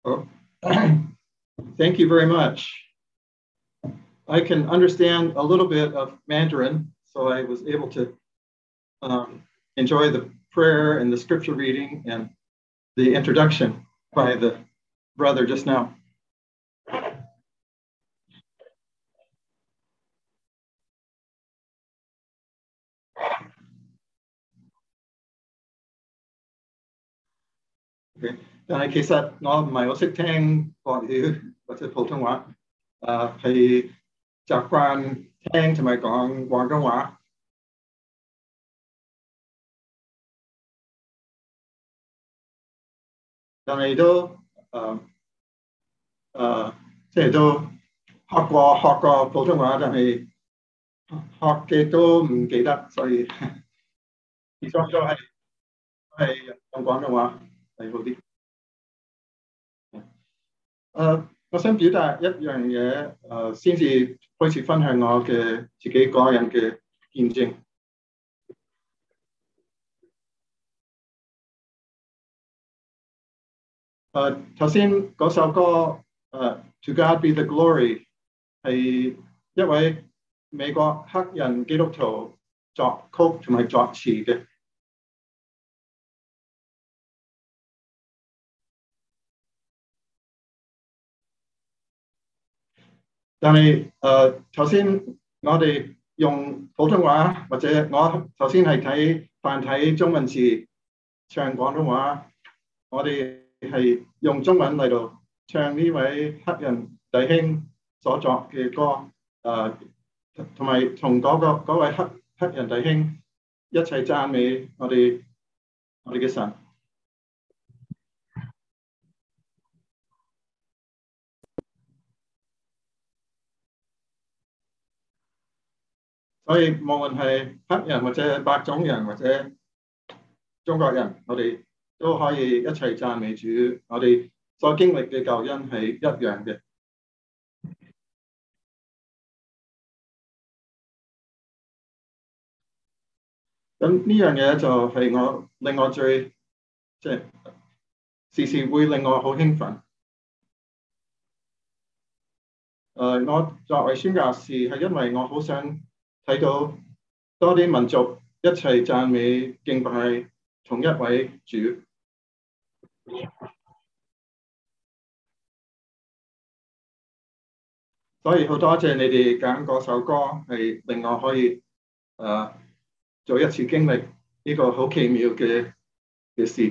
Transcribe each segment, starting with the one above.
Oh, thank you very much. I can understand a little bit of Mandarin, so I was able to enjoy the prayer and the scripture reading and the introduction by the brother just now. Okay. 但係其實我唔係好識聽國語或者普通話，係習慣聽同埋講廣東話。但係都即係都學過普通話，但係學嘅都唔記得，所以始終都係用廣東話係好啲。我想表達一樣嘢，先至開始分享我嘅自己個人嘅見證。頭先嗰首歌To God Be the Glory 係一位美國黑人基督徒作曲同埋作詞嘅。但係頭先我哋用普通話，或者我頭先係繁體中文字唱廣東話，我哋係用中文嚟到唱呢位黑人弟兄所作嘅歌，同埋同嗰位黑人弟兄一齊讚美我哋嘅神。所以無論係黑人或者白種人或者中國人，我哋都可以一齊讚美主。我哋所經歷嘅救恩係一樣嘅。咁呢樣嘢就係令我最即係時時會令我好興奮。我作為宣教士係因為我好想睇到多啲民族一齊讚美敬拜同一位主。所以好多謝你哋揀嗰首歌，係令我可以再一次經歷呢個好奇妙嘅事。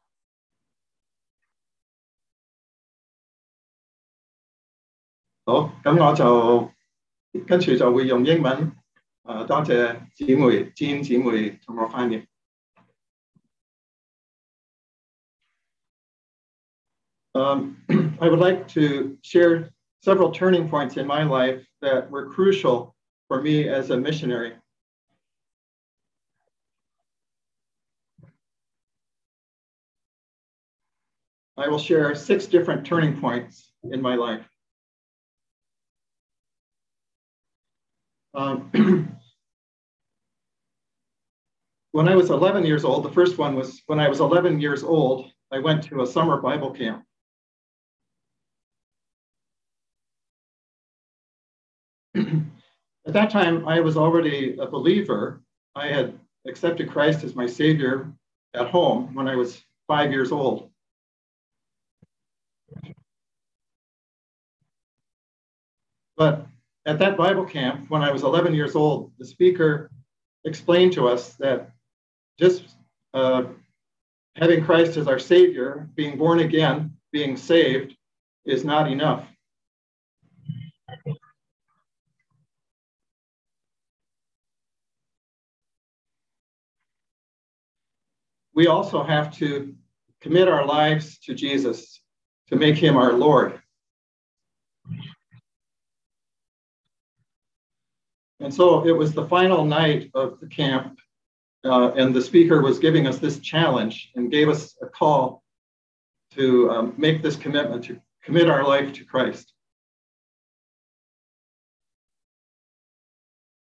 好，咁我就跟住就會用英文，多謝詹姊妹同我翻譯。I would like to share several turning points in my life that were crucial for me as a missionary. I will share 6 different turning points in my life. When I was 11 years old, the first one was when I was 11 years old, I went to a summer Bible camp. At that time, I was already a believer. I had accepted Christ as my Savior at home when I was 5 years old. But at that Bible camp, when I was 11 years old, the speaker explained to us that just having Christ as our Savior, being born again, being saved, is not enough. We also have to commit our lives to Jesus, to make him our Lord. And so it was the final night of the camp, and the speaker was giving us this challenge and gave us a call to make this commitment, to commit our life to Christ.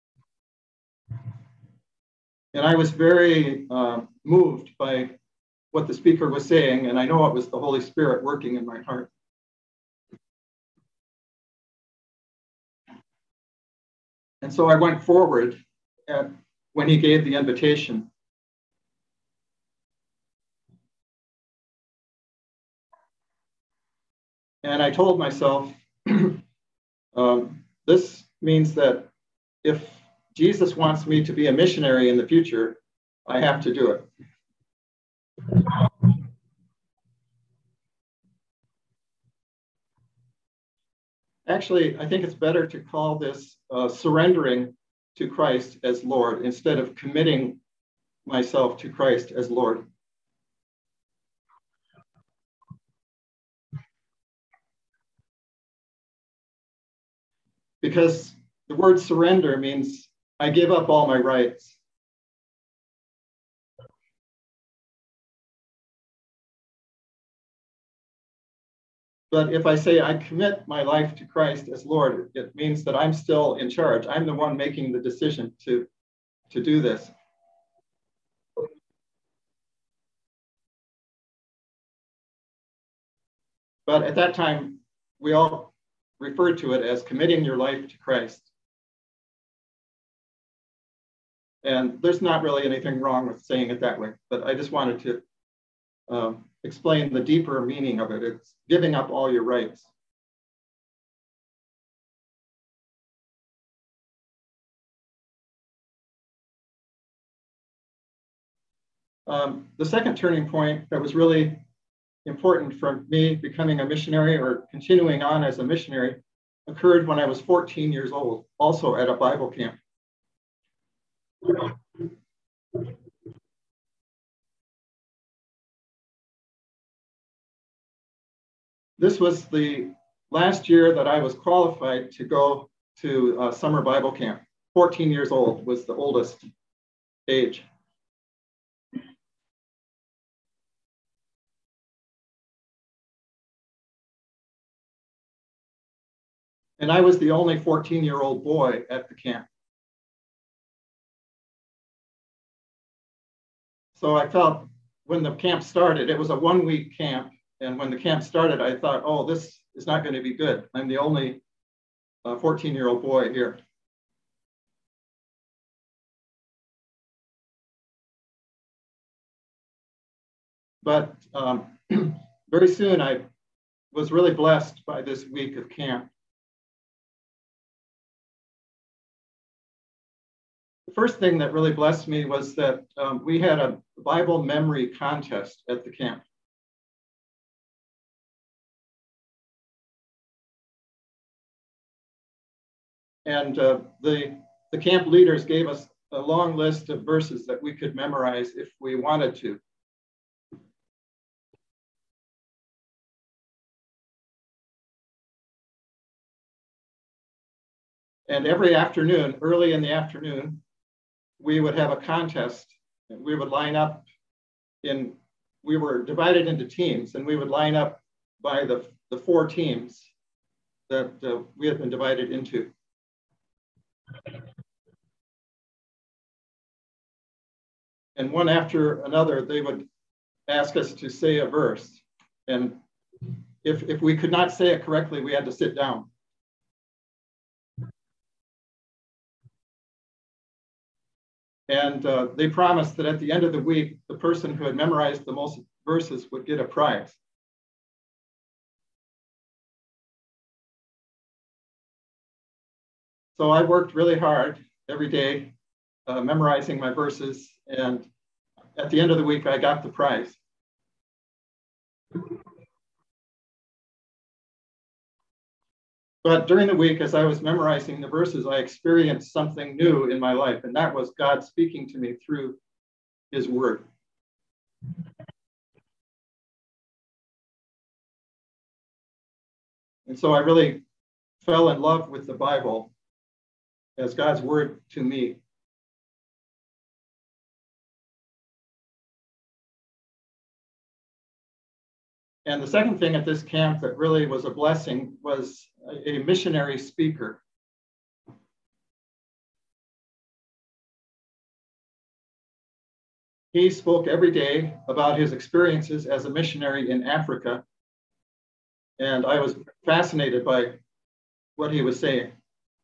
And I was very moved by what the speaker was saying, and I know it was the Holy Spirit working in my heart. And so I went forward when he gave the invitation. And I told myself, this means that if Jesus wants me to be a missionary in the future, I have to do it. Actually, I think it's better to call this surrendering to Christ as Lord instead of committing myself to Christ as Lord. Because the word surrender means I give up all my rights. But if I say I commit my life to Christ as Lord, it means that I'm still in charge. I'm the one making the decision to do this. But at that time, we all referred to it as committing your life to Christ. And there's not really anything wrong with saying it that way, but I just wanted to explain the deeper meaning of it. It's giving up all your rights. The second turning point that was really important for me becoming a missionary or continuing on as a missionary occurred when I was 14 years old, also at a Bible camp. This was the last year that I was qualified to go to summer Bible camp. 14 years old was the oldest age. And I was the only 14-year-old boy at the camp. So I felt when the camp started, it was a 1-week camp. And when the camp started, I thought, oh, this is not going to be good. I'm the only 14-year-old boy here. But very soon I was really blessed by this week of camp. The first thing that really blessed me was that we had a Bible memory contest at the camp. And the camp leaders gave us a long list of verses that we could memorize if we wanted to. And every afternoon, early in the afternoon, we would have a contest. We would line up we were divided into teams, and we would line up by the 4 teams that we had been divided into. And one after another, they would ask us to say a verse. And if we could not say it correctly, we had to sit down. And they promised that at the end of the week, the person who had memorized the most verses would get a prize. So I worked really hard every day, memorizing my verses. And at the end of the week, I got the prize. But during the week, as I was memorizing the verses, I experienced something new in my life, and that was God speaking to me through his word. And so I really fell in love with the Bible as God's word to me. And the second thing at this camp that really was a blessing was a missionary speaker. he spoke every day about his experiences as a missionary in Africa. And I was fascinated by what he was saying.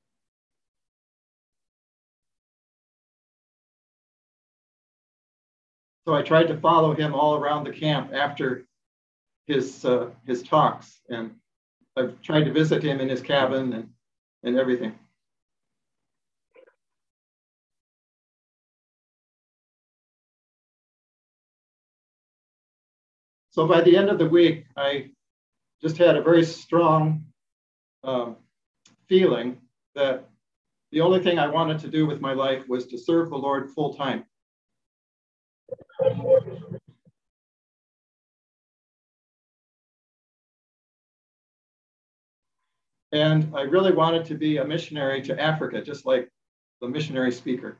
So I tried to follow him all around the camp after his talks, and I've tried to visit him in his cabin and everything. So by the end of the week, I just had a very strong feeling that the only thing I wanted to do with my life was to serve the Lord full time. And I really wanted to be a missionary to Africa, just like the missionary speaker.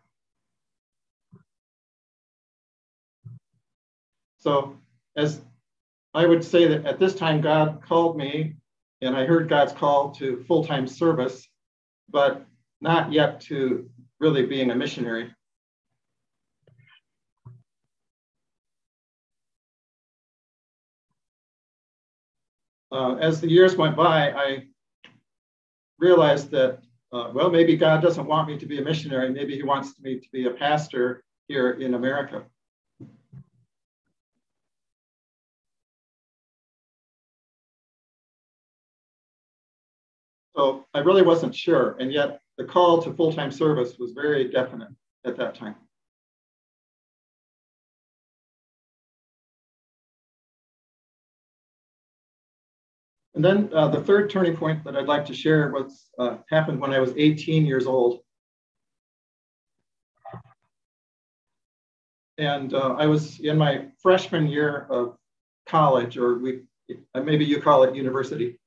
So as I would say that at this time, God called me, and I heard God's call to full-time service, but not yet to really being a missionary. As the years went by, I realized that, well, maybe God doesn't want me to be a missionary. Maybe he wants me to be a pastor here in America. So I really wasn't sure. And yet the call to full-time service was very definite at that time. And then the third turning point that I'd like to share was happened when I was 18 years old. And I was in my freshman year of college, or maybe you call it university.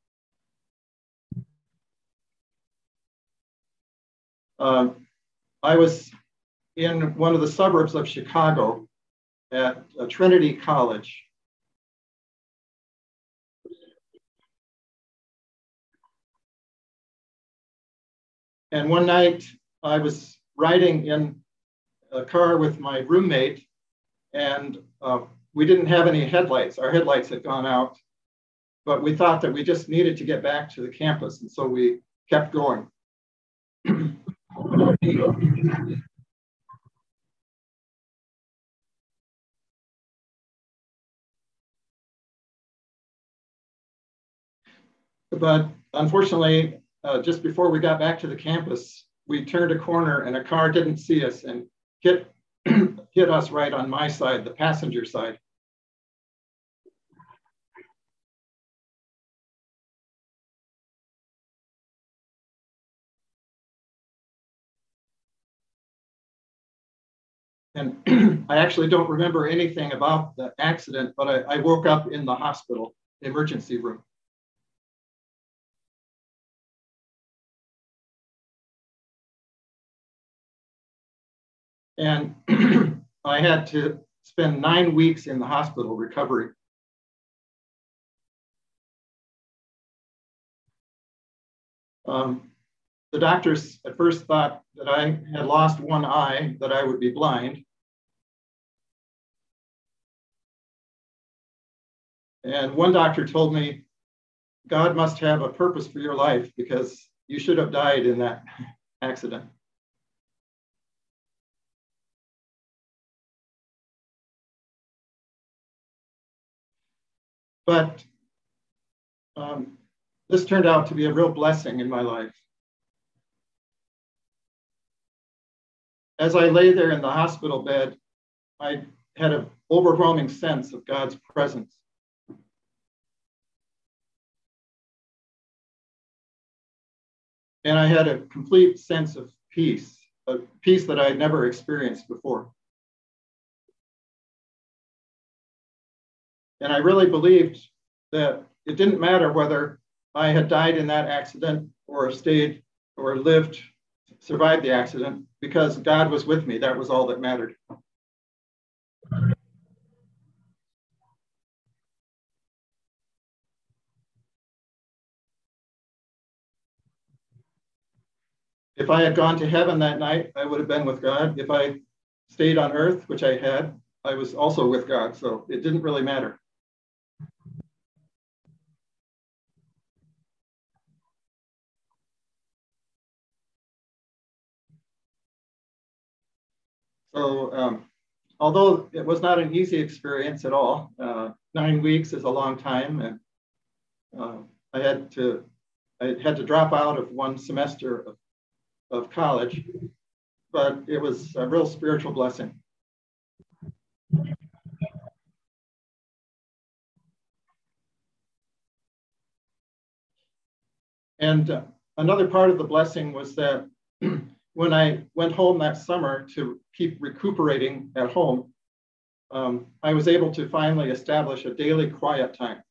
I was in one of the suburbs of Chicago at Trinity College. And one night I was riding in a car with my roommate, and we didn't have any headlights. Our headlights had gone out, but we thought that we just needed to get back to the campus. And so we kept going. But unfortunately, just before we got back to the campus, we turned a corner and a car didn't see us and hit us right on my side, the passenger side. And I actually don't remember anything about the accident, but I woke up in the hospital emergency room. And I had to spend 9 weeks in the hospital recovering. The doctors at first thought that I had lost one eye, that I would be blind. And one doctor told me, God must have a purpose for your life because you should have died in that accident. But this turned out to be a real blessing in my life. As I lay there in the hospital bed, I had an overwhelming sense of God's presence. And I had a complete sense of peace, a peace that I had never experienced before. And I really believed that it didn't matter whether I had died in that accident or stayed or lived, survived the accident, because God was with me. That was all that mattered. If I had gone to heaven that night, I would have been with God. If I stayed on earth, which I had, I was also with God, so it didn't really matter. So although it was not an easy experience at all, 9 weeks is a long time, and I had to drop out of one semester of college, but it was a real spiritual blessing. And another part of the blessing was that when I went home that summer to keep recuperating at home, I was able to finally establish a daily quiet time.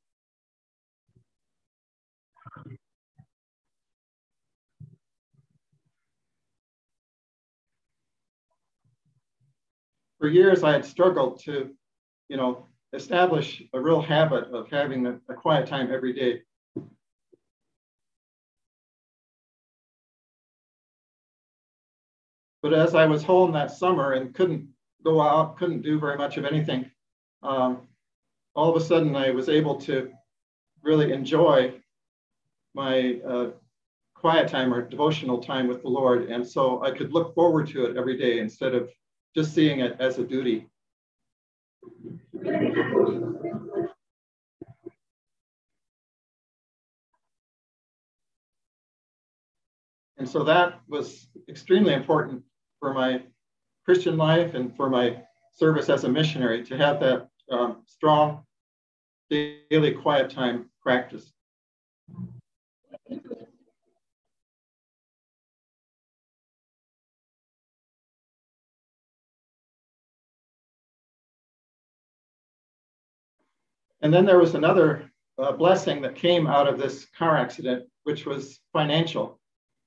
For years, I had struggled to, establish a real habit of having a quiet time every day. But as I was home that summer and couldn't go out, couldn't do very much of anything, all of a sudden I was able to really enjoy my quiet time or devotional time with the Lord. And so I could look forward to it every day instead of just seeing it as a duty. And so that was extremely important for my Christian life and for my service as a missionary, to have that strong daily quiet time practice. And then there was another blessing that came out of this car accident, which was financial.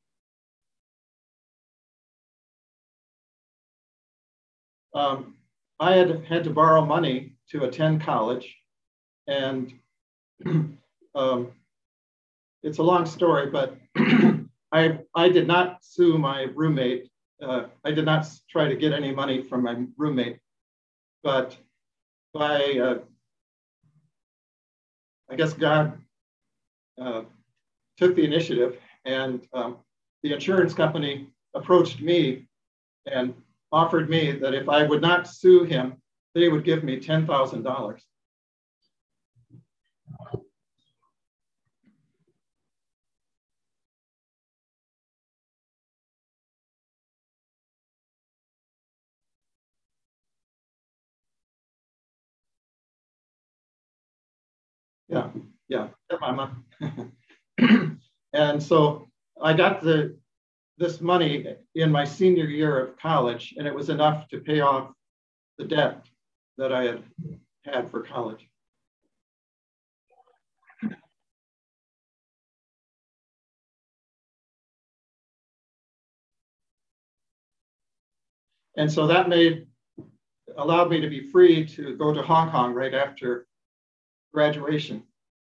I had to borrow money to attend college, and it's a long story, but I did not sue my roommate. I did not try to get any money from my roommate, but by I guess God took the initiative, and the insurance company approached me and offered me that if I would not sue him, they would give me $10,000. Yeah, yeah, Mama. And so I got this money in my senior year of college, and it was enough to pay off the debt that I had for college. And so that allowed me to be free to go to Hong Kong right after graduation.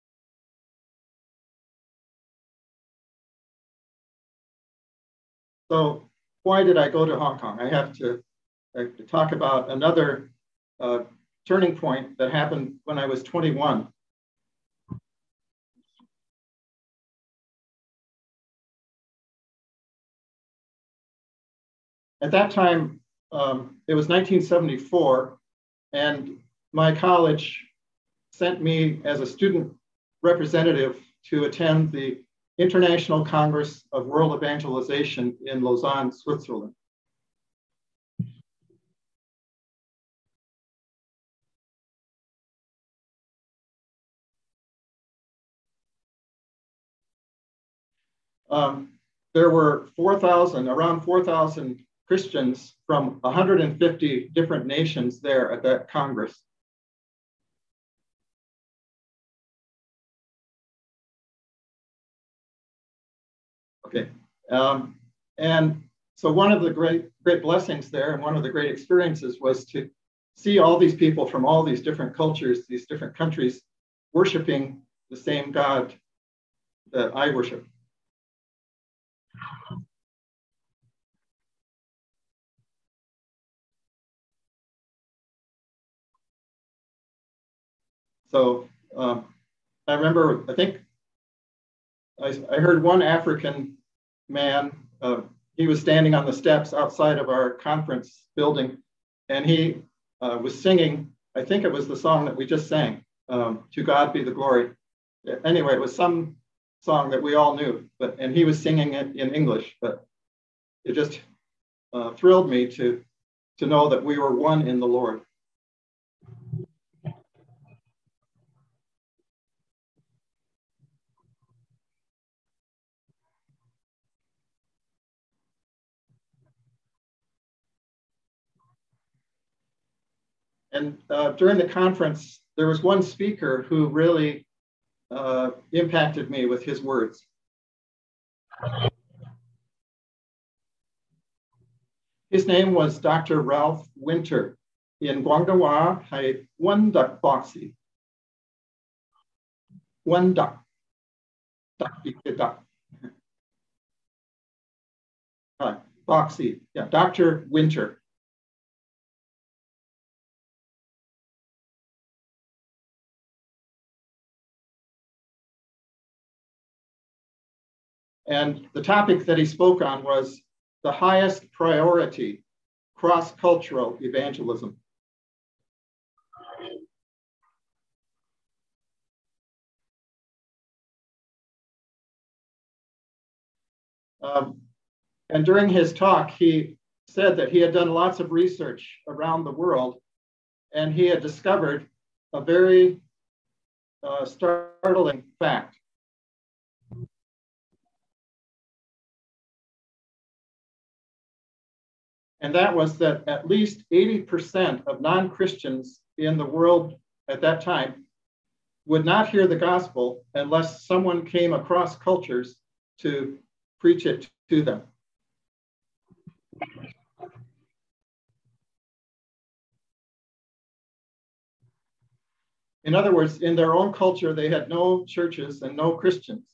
So why did I go to Hong Kong? I have to talk about another turning point that happened when I was 21. At that time, it was 1974, and my college sent me as a student representative to attend the International Congress of World Evangelization in Lausanne, Switzerland. There were around 4,000 Christians from 150 different nations there at that Congress. Okay. And so one of the great blessings there, and one of the great experiences, was to see all these people from all these different cultures, these different countries, worshiping the same God that I worship. So I remember, I think I heard one African man, he was standing on the steps outside of our conference building, and he was singing, I think it was the song that we just sang, To God Be the Glory. Anyway, it was some song that we all knew, and he was singing it in English, but it just thrilled me to know that we were one in the Lord. And during the conference, there was one speaker who really impacted me with his words. His name was Dr. Ralph Winter. In Guangdong, hai Wendak Boxy. Wendak. Boxy. Yeah, Dr. Winter. And the topic that he spoke on was the highest priority, cross-cultural evangelism. And during his talk, he said that he had done lots of research around the world, and he had discovered a very startling fact. And that was that at least 80% of non-Christians in the world at that time would not hear the gospel unless someone came across cultures to preach it to them. In other words, in their own culture, they had no churches and no Christians.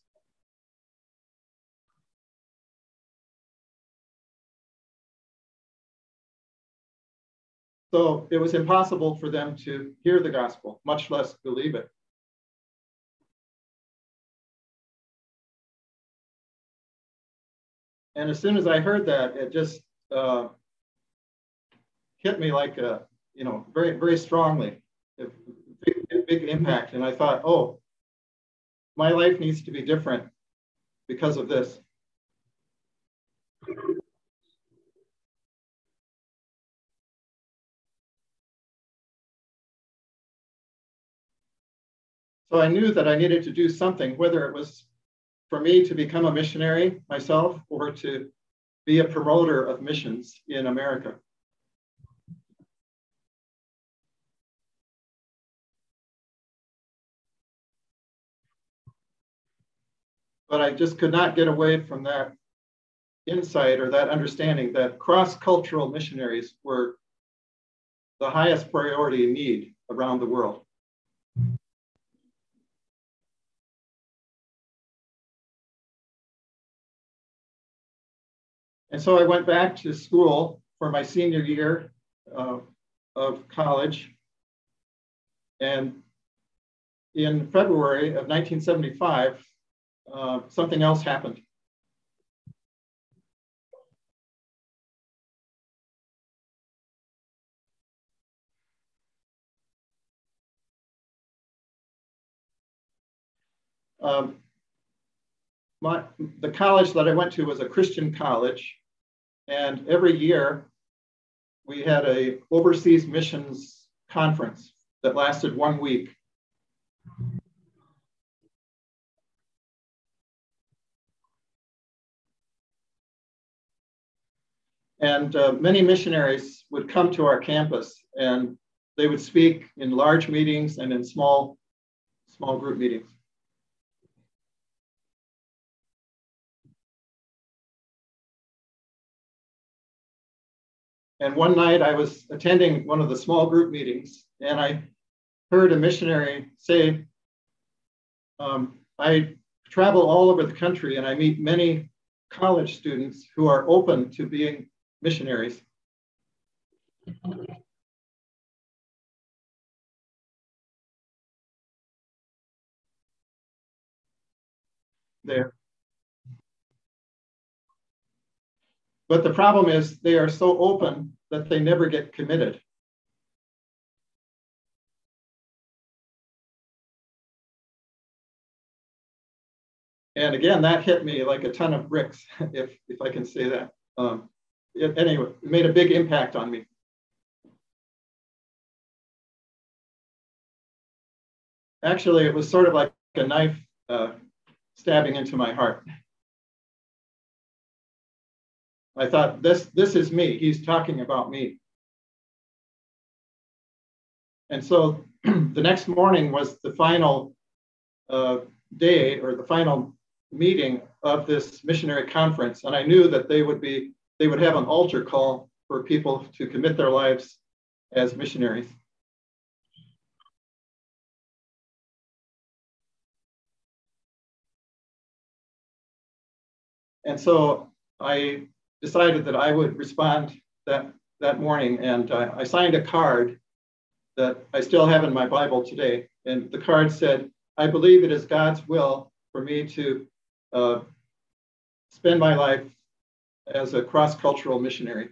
So it was impossible for them to hear the gospel, much less believe it. And as soon as I heard that, it just hit me like very, very strongly, big impact. And I thought, oh, my life needs to be different because of this. So I knew that I needed to do something, whether it was for me to become a missionary myself or to be a promoter of missions in America. But I just could not get away from that insight or that understanding that cross-cultural missionaries were the highest priority need around the world. And so I went back to school for my senior year of college. And in February of 1975, something else happened. The college that I went to was a Christian college, and every year we had a overseas missions conference that lasted 1 week. And many missionaries would come to our campus, and they would speak in large meetings and in small group meetings. And one night I was attending one of the small group meetings, and I heard a missionary say, I travel all over the country and I meet many college students who are open to being missionaries. there. But the problem is they are so open that they never get committed. And again, that hit me like a ton of bricks, if I can say that. Anyway, it made a big impact on me. Actually, it was sort of like a knife stabbing into my heart. I thought, this is me. He's talking about me. And so the next morning was the final day, or the final meeting of this missionary conference. And I knew that they would have an altar call for people to commit their lives as missionaries. And so I decided that I would respond that morning, and I signed a card that I still have in my Bible today. And the card said, "I believe it is God's will for me to spend my life as a cross-cultural missionary."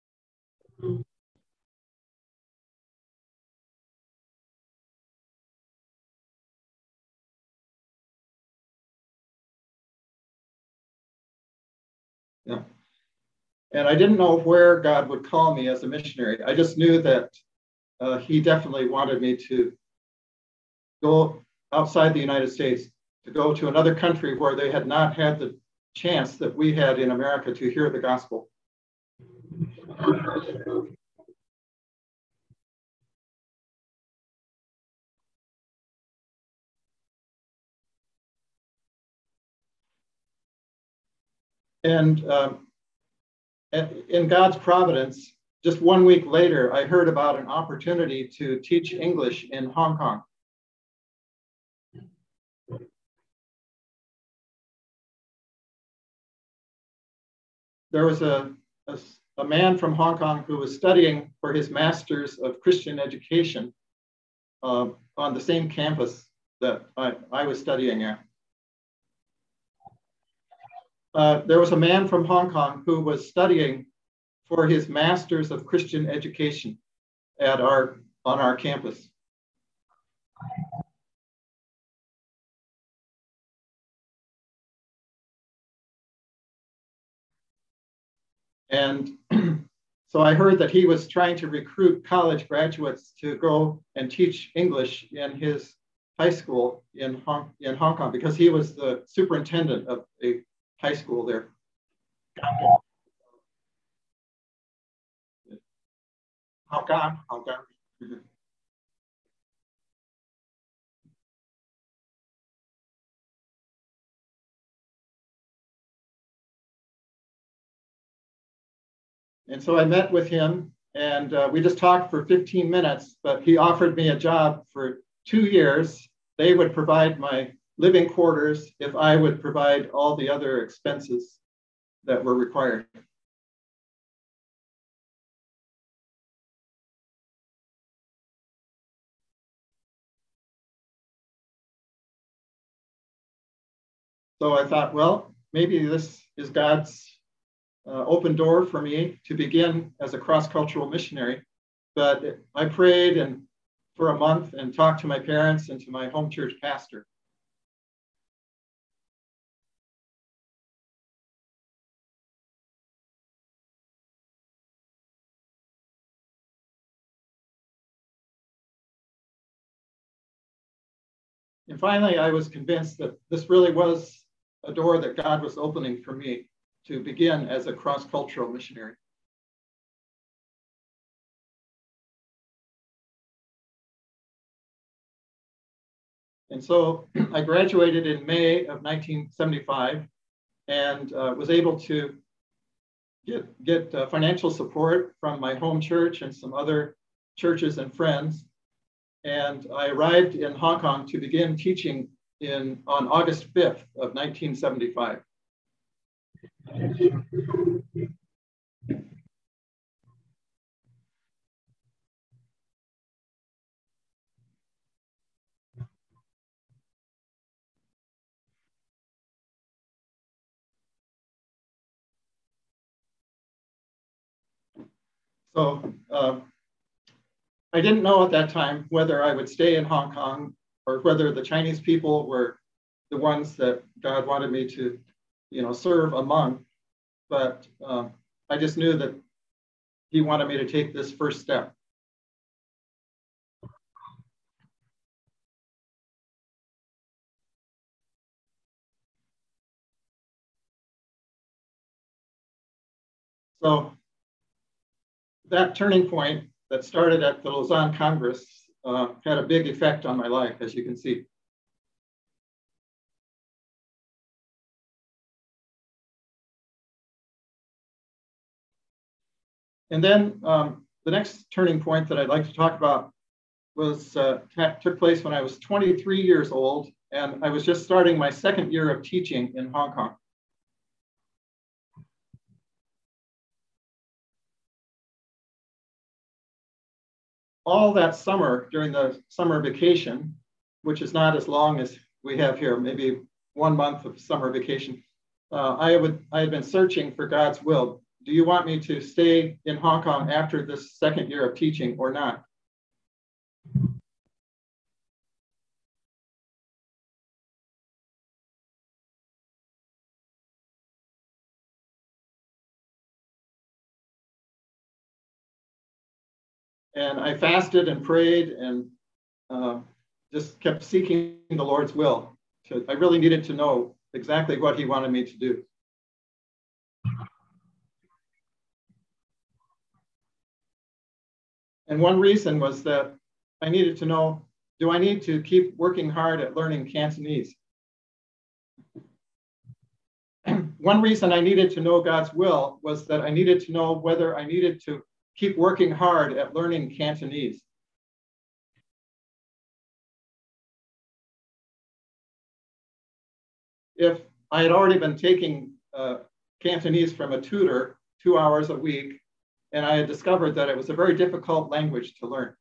Yeah. And I didn't know where God would call me as a missionary. I just knew that he definitely wanted me to go outside the United States, to go to another country where they had not had the chance that we had in America to hear the gospel. And in God's providence, just 1 week later, I heard about an opportunity to teach English in Hong Kong. There was a man from Hong Kong who was studying for his Master's of Christian Education on the same campus that I was studying at. There was a man from Hong Kong who was studying for his Master's of Christian Education on our campus. And so I heard that he was trying to recruit college graduates to go and teach English in his high school in Hong Kong, because he was the superintendent of a high school there. Hong Kong. And so I met with him, and we just talked for 15 minutes, but he offered me a job for 2 years. They would provide my living quarters if I would provide all the other expenses that were required. So I thought, well, maybe this is God's open door for me to begin as a cross-cultural missionary. But I prayed for a month and talked to my parents and to my home church pastor. And finally, I was convinced that this really was a door that God was opening for me to begin as a cross-cultural missionary. And so I graduated in May of 1975 and was able to get financial support from my home church and some other churches and friends. And I arrived in Hong Kong to begin teaching on August 5th of 1975. So I didn't know at that time whether I would stay in Hong Kong or whether the Chinese people were the ones that God wanted me to, serve among. But I just knew that He wanted me to take this first step. So that turning point that started at the Lausanne Congress had a big effect on my life, as you can see. And then the next turning point that I'd like to talk about was took place when I was 23 years old, and I was just starting my second year of teaching in Hong Kong. All that summer, during the summer vacation, which is not as long as we have here, maybe 1 month of summer vacation, I had been searching for God's will. Do you want me to stay in Hong Kong after this second year of teaching or not? And I fasted and prayed and just kept seeking the Lord's will. I really needed to know exactly what He wanted me to do. And one reason was that I needed to know, do I need to keep working hard at learning Cantonese? One reason I needed to know God's will was that I needed to know whether I needed to keep working hard at learning Cantonese. If I had already been taking Cantonese from a tutor 2 hours a week, and I had discovered that it was a very difficult language to learn.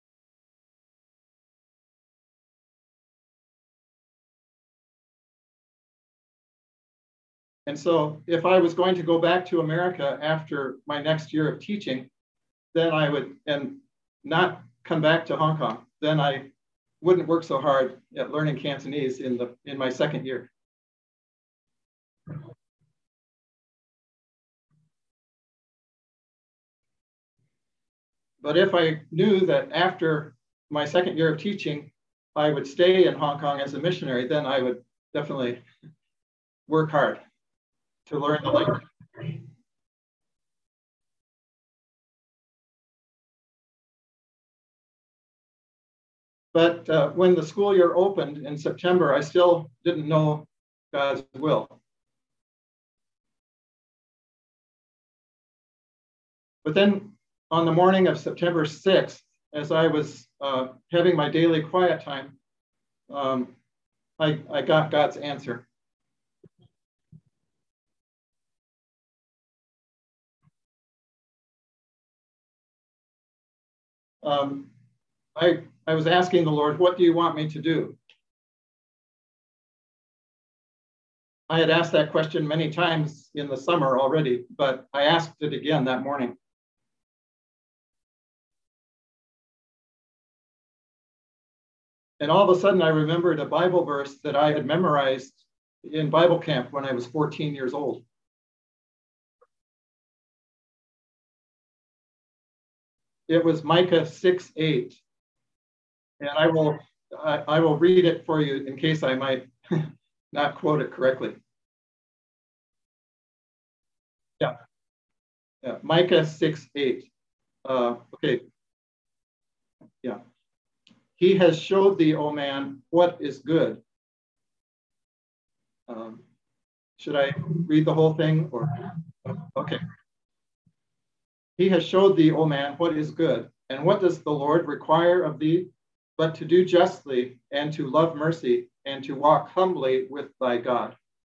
And so if I was going to go back to America after my next year of teaching, then I would, and not come back to Hong Kong, then I wouldn't work so hard at learning Cantonese in my second year. But if I knew that after my second year of teaching, I would stay in Hong Kong as a missionary, then I would definitely work hard to learn the language. But when the school year opened in September, I still didn't know God's will. But then on the morning of September 6th, as I was having my daily quiet time, I got God's answer. Um, I was asking the Lord, what do you want me to do? I had asked that question many times in the summer already, but I asked it again that morning. And all of a sudden, I remembered a Bible verse that I had memorized in Bible camp when I was 14 years old. It was Micah 6:8. And I will read it for you in case I might not quote it correctly. Yeah, yeah. Micah 6:8. Okay, yeah. He has showed thee, O man, what is good. Um, should I read the whole thing or? Okay. He has showed thee, O man, what is good. And what does the Lord require of thee? But to do justly and to love mercy and to walk humbly with thy God.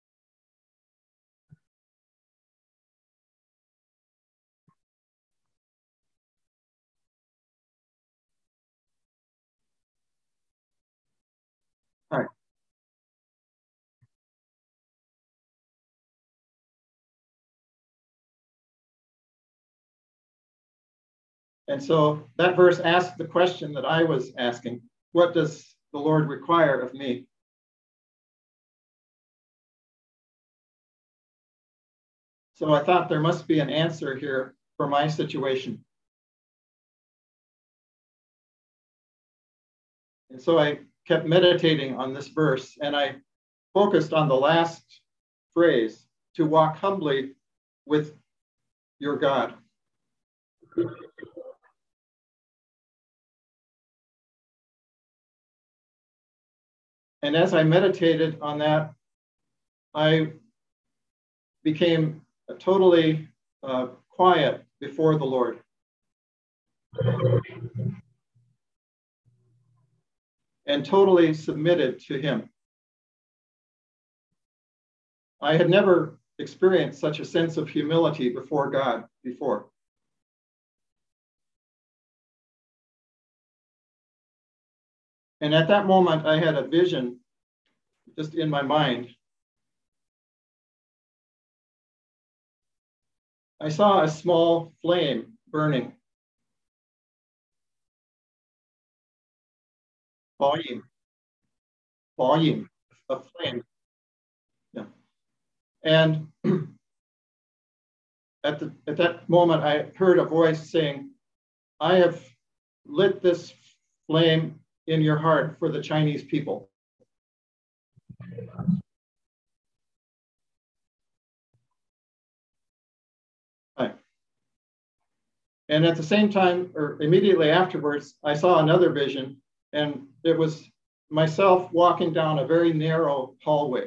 All right. And so that verse asked the question that I was asking: what does the Lord require of me? So I thought there must be an answer here for my situation. And so I kept meditating on this verse, and I focused on the last phrase, to walk humbly with your God. And as I meditated on that, I became totally quiet before the Lord. And totally submitted to him. I had never experienced such a sense of humility before God before. And at that moment, I had a vision just in my mind. I saw a small flame burning. Volume of flame. Yeah. And at that moment, I heard a voice saying, I have lit this flame in your heart for the Chinese people. Right. And at the same time, or immediately afterwards, I saw another vision, and it was myself walking down a very narrow hallway.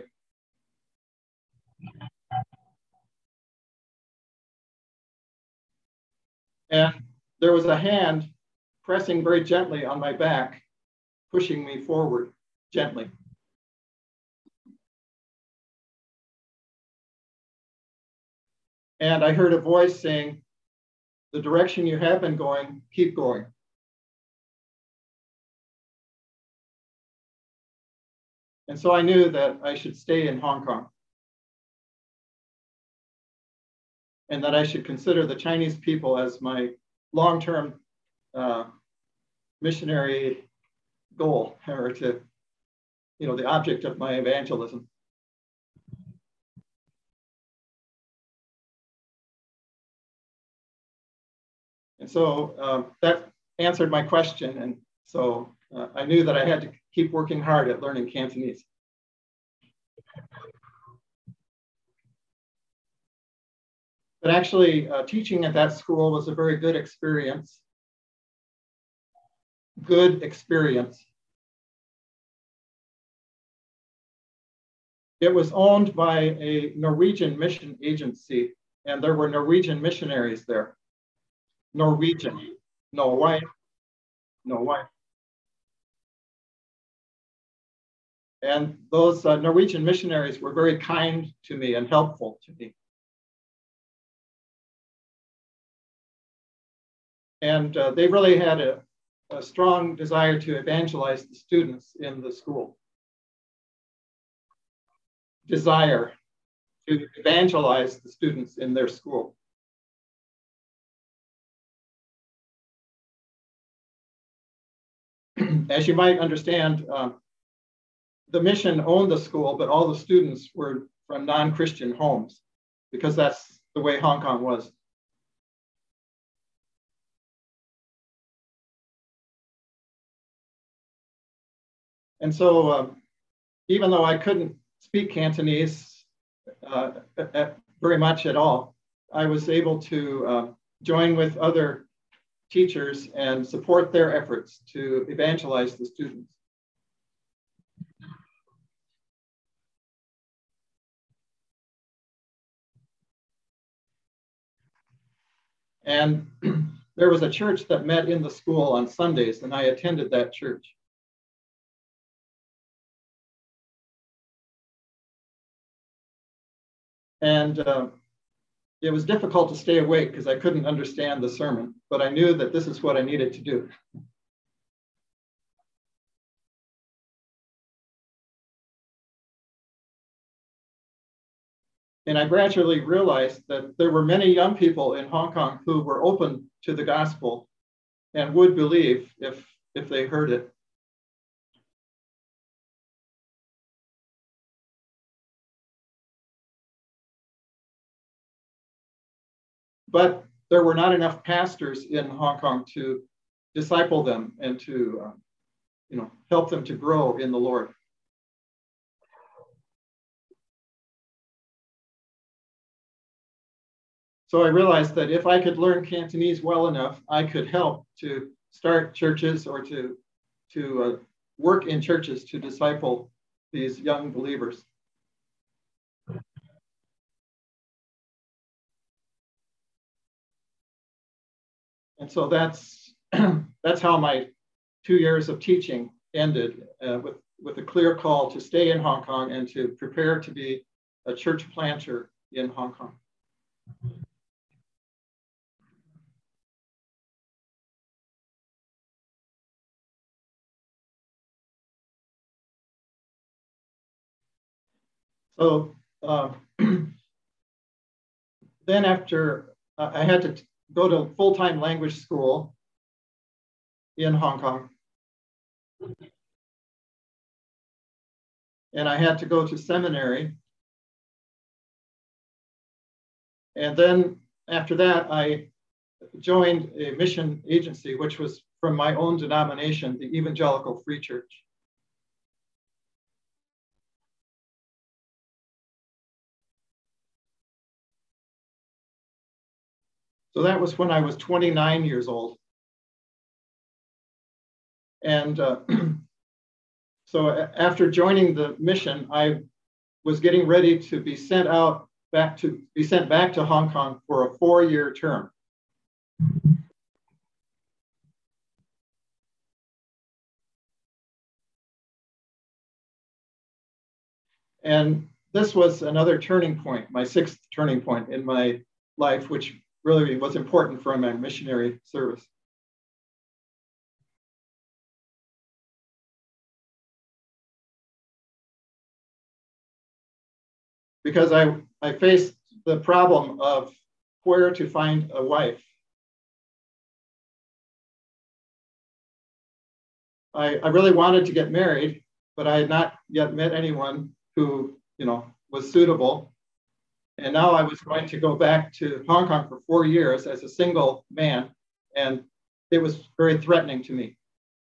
And there was a hand pressing very gently on my back, pushing me forward gently. And I heard a voice saying, the direction you have been going, keep going. And so I knew that I should stay in Hong Kong, and that I should consider the Chinese people as my long-term missionary goal, or to, the object of my evangelism. And so that answered my question. And so I knew that I had to keep working hard at learning Cantonese. But actually, teaching at that school was a very good experience. Good experience. It was owned by a Norwegian mission agency, and there were Norwegian missionaries there. Norwegian, no wife, no wife. And those Norwegian missionaries were very kind to me and helpful to me. And they really had a strong desire to evangelize the students in the school. Desire to evangelize the students in their school. As you might understand, the mission owned the school, but all the students were from non-Christian homes, because that's the way Hong Kong was. And so even though I couldn't speak Cantonese very much at all, I was able to join with other teachers and support their efforts to evangelize the students. And there was a church that met in the school on Sundays, and I attended that church. And it was difficult to stay awake because I couldn't understand the sermon, but I knew that this is what I needed to do. And I gradually realized that there were many young people in Hong Kong who were open to the gospel and would believe if they heard it. But there were not enough pastors in Hong Kong to disciple them and to help them to grow in the Lord. So I realized that if I could learn Cantonese well enough, I could help to start churches or to work in churches to disciple these young believers. And so that's how my 2 years of teaching ended, with a clear call to stay in Hong Kong and to prepare to be a church planter in Hong Kong. So then after I had to go to full-time language school in Hong Kong. And I had to go to seminary. And then after that, I joined a mission agency, which was from my own denomination, the Evangelical Free Church. So that was when I was 29 years old. And so after joining the mission, I was getting ready to be sent back to Hong Kong for a 4-year term. And this was another turning point, my 6th turning point in my life, which really was important for my missionary service. Because I faced the problem of where to find a wife. I really wanted to get married, but I had not yet met anyone who, was suitable. And now I was going to go back to Hong Kong for 4 years as a single man, and it was very threatening to me.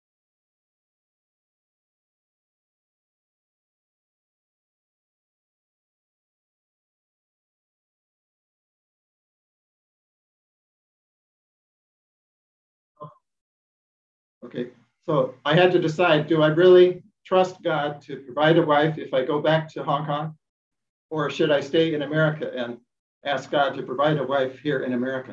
Okay, so I had to decide, do I really trust God to provide a wife if I go back to Hong Kong? Or should I stay in America and ask God to provide a wife here in America?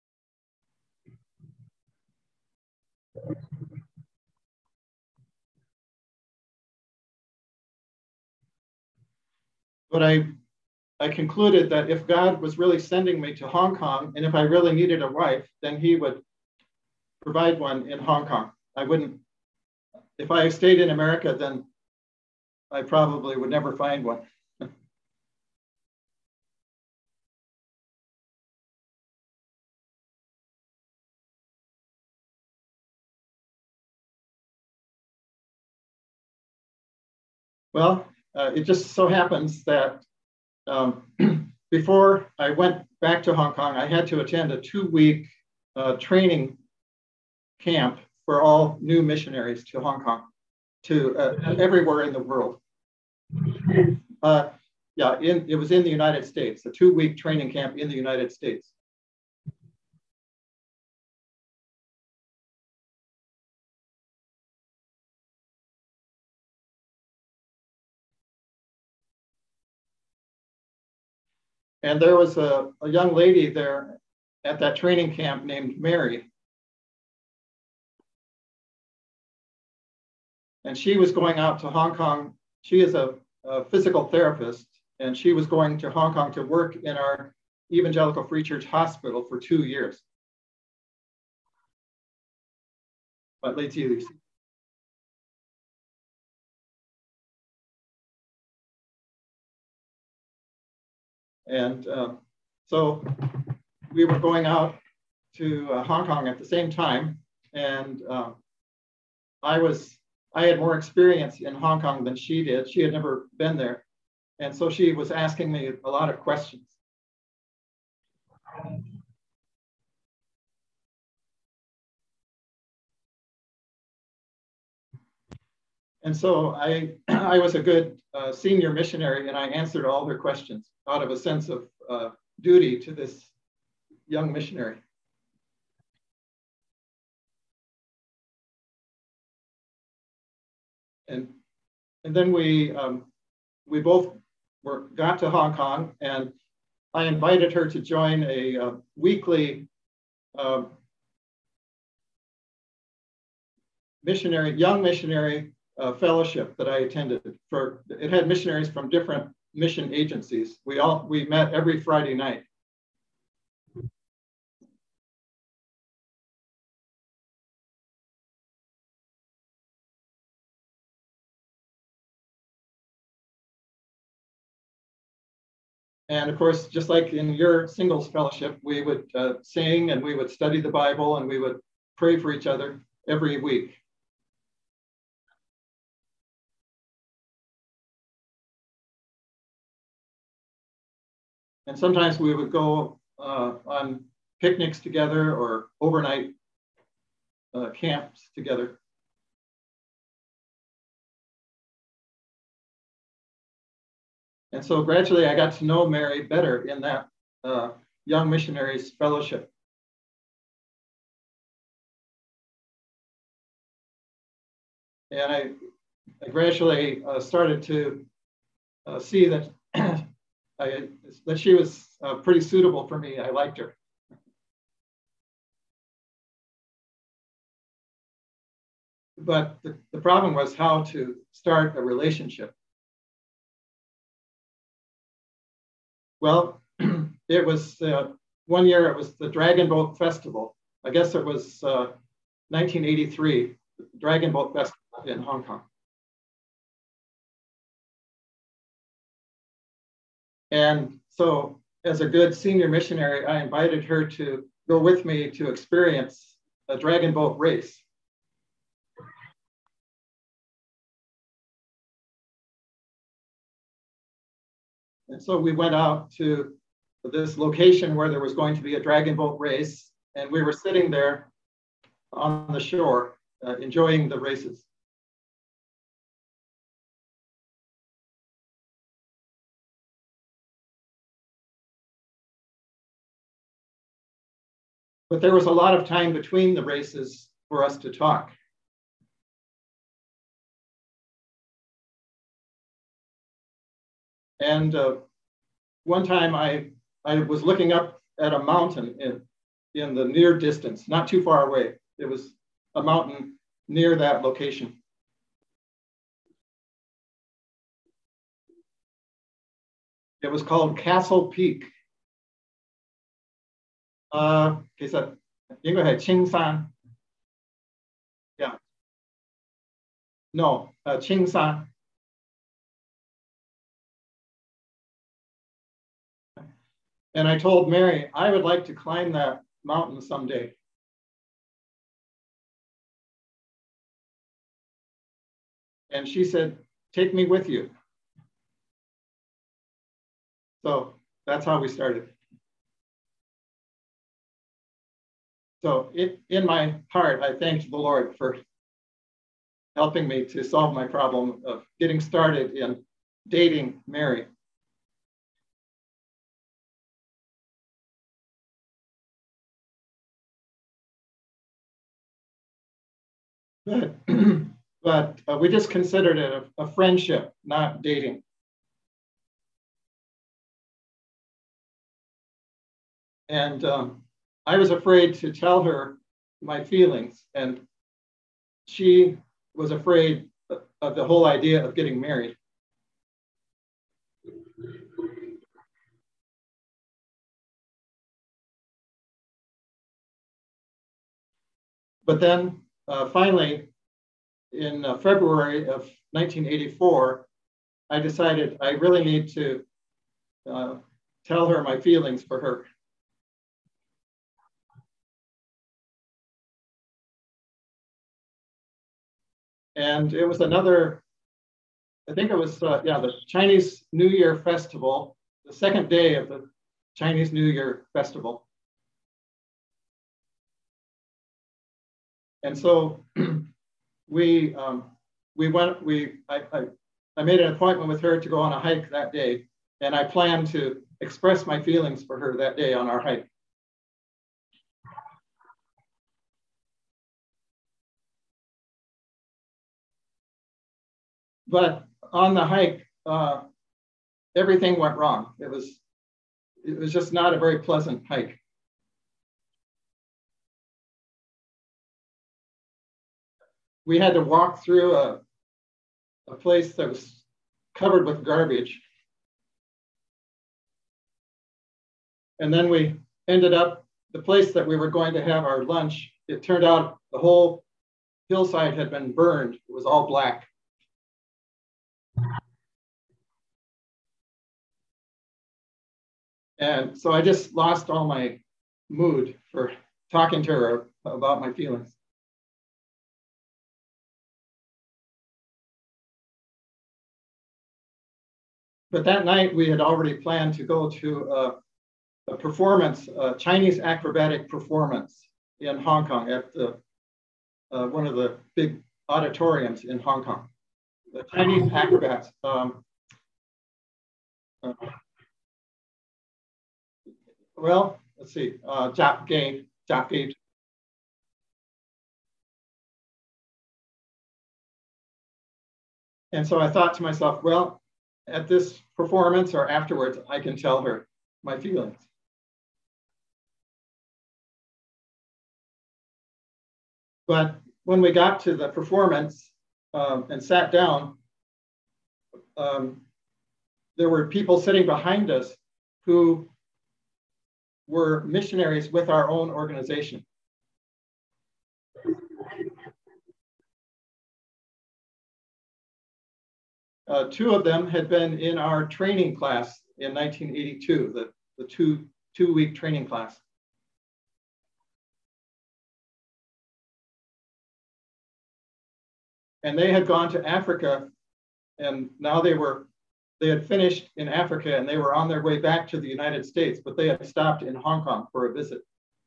But I concluded that if God was really sending me to Hong Kong, and if I really needed a wife, then he would provide one in Hong Kong. I wouldn't, if I stayed in America, then I probably would never find one. Well, it just so happens that before I went back to Hong Kong, I had to attend a 2-week training camp for all new missionaries to Hong Kong, to everywhere in the world. It was in the United States, a 2-week training camp in the United States. And there was a young lady there at that training camp named Mary. And she was going out to Hong Kong. She is a physical therapist, and she was going to Hong Kong to work in our Evangelical Free Church hospital for 2 years. But let's see. And so we were going out to Hong Kong at the same time. and I had more experience in Hong Kong than she did. She had never been there, and so she was asking me a lot of questions. And so I was a good senior missionary, and I answered all her questions out of a sense of duty to this young missionary. And then we both got to Hong Kong, and I invited her to join a weekly young missionary fellowship that I attended. It had missionaries from different mission agencies. We met every Friday night. And of course, just like in your singles fellowship, we would sing and we would study the Bible and we would pray for each other every week. And sometimes we would go on picnics together or overnight camps together. And so gradually I got to know Mary better in that Young Missionaries Fellowship. And I gradually started to see that that she was pretty suitable for me. I liked her. But the problem was how to start a relationship. Well, it was one year, it was the Dragon Boat Festival. I guess it was 1983, Dragon Boat Festival in Hong Kong. And so as a good senior missionary, I invited her to go with me to experience a dragon boat race. And so we went out to this location where there was going to be a dragon boat race, and we were sitting there on the shore enjoying the races. But there was a lot of time between the races for us to talk. And one time I was looking up at a mountain in the near distance, not too far away. It was a mountain near that location. It was called Castle Peak. 其實應該係青山。Yeah. No, 青山。And I told Mary, I would like to climb that mountain someday. And she said, take me with you. So that's how we started. So in my heart, I thanked the Lord for helping me to solve my problem of getting started in dating Mary. But we just considered it a friendship, not dating. And I was afraid to tell her my feelings, and she was afraid of the whole idea of getting married. But then finally, in February of 1984, I decided I really need to tell her my feelings for her. And it was another, I think it was, the Chinese New Year Festival, the second day of the Chinese New Year Festival. And so we I made an appointment with her to go on a hike that day, and I planned to express my feelings for her that day on our hike. But on the hike, everything went wrong. It was just not a very pleasant hike. We had to walk through a place that was covered with garbage. And then we ended up, the place that we were going to have our lunch, it turned out the whole hillside had been burned. It was all black. And so I just lost all my mood for talking to her about my feelings. But that night we had already planned to go to a performance, a Chinese acrobatic performance in Hong Kong at the, one of the big auditoriums in Hong Kong. The Chinese acrobats. Well, let's see, Jap Game. And so I thought to myself, well, at this performance or afterwards, I can tell her my feelings. But when we got to the performance and sat down, there were people sitting behind us who were missionaries with our own organization. Two of them had been in our training class in 1982, the two-week training class. And they had gone to Africa, and now they had finished in Africa and they were on their way back to the United States, but they had stopped in Hong Kong for a visit.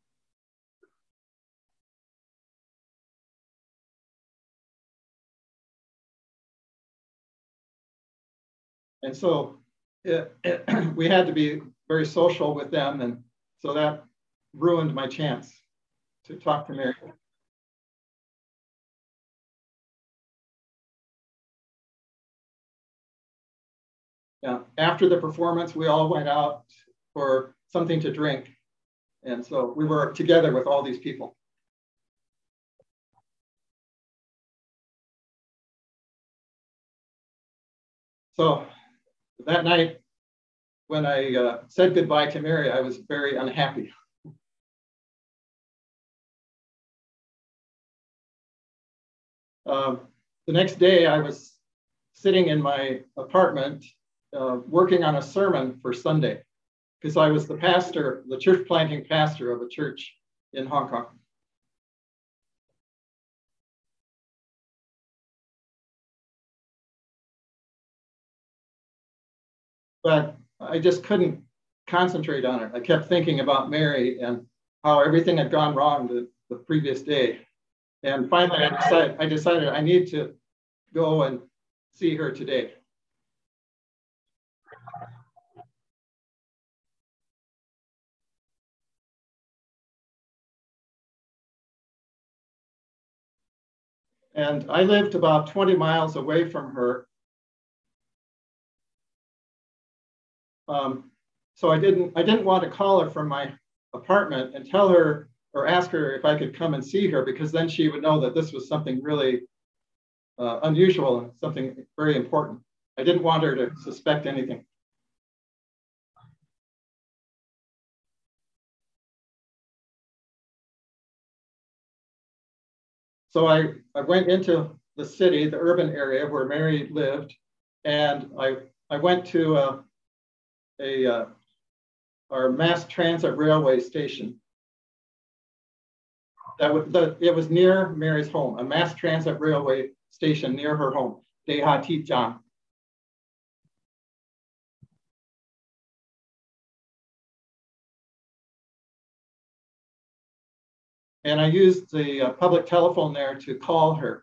And so we had to be very social with them, and so that ruined my chance to talk to Mary. After the performance, we all went out for something to drink. And so we were together with all these people. So that night, when I said goodbye to Mary, I was very unhappy. The next day, I was sitting in my apartment working on a sermon for Sunday, because I was the pastor, the church planting pastor of a church in Hong Kong. But I just couldn't concentrate on it. I kept thinking about Mary and how everything had gone wrong the previous day. And finally, I decided I need to go and see her today. And I lived about 20 miles away from her. So I didn't want to call her from my apartment and tell her or ask her if I could come and see her, because then she would know that this was something really unusual and something very important. I didn't want her to suspect anything. So I went into the city, the urban area where Mary lived, and I went to our mass transit railway station. It was near Mary's home, a mass transit railway station near her home, Dehatijang. And I used the public telephone there to call her.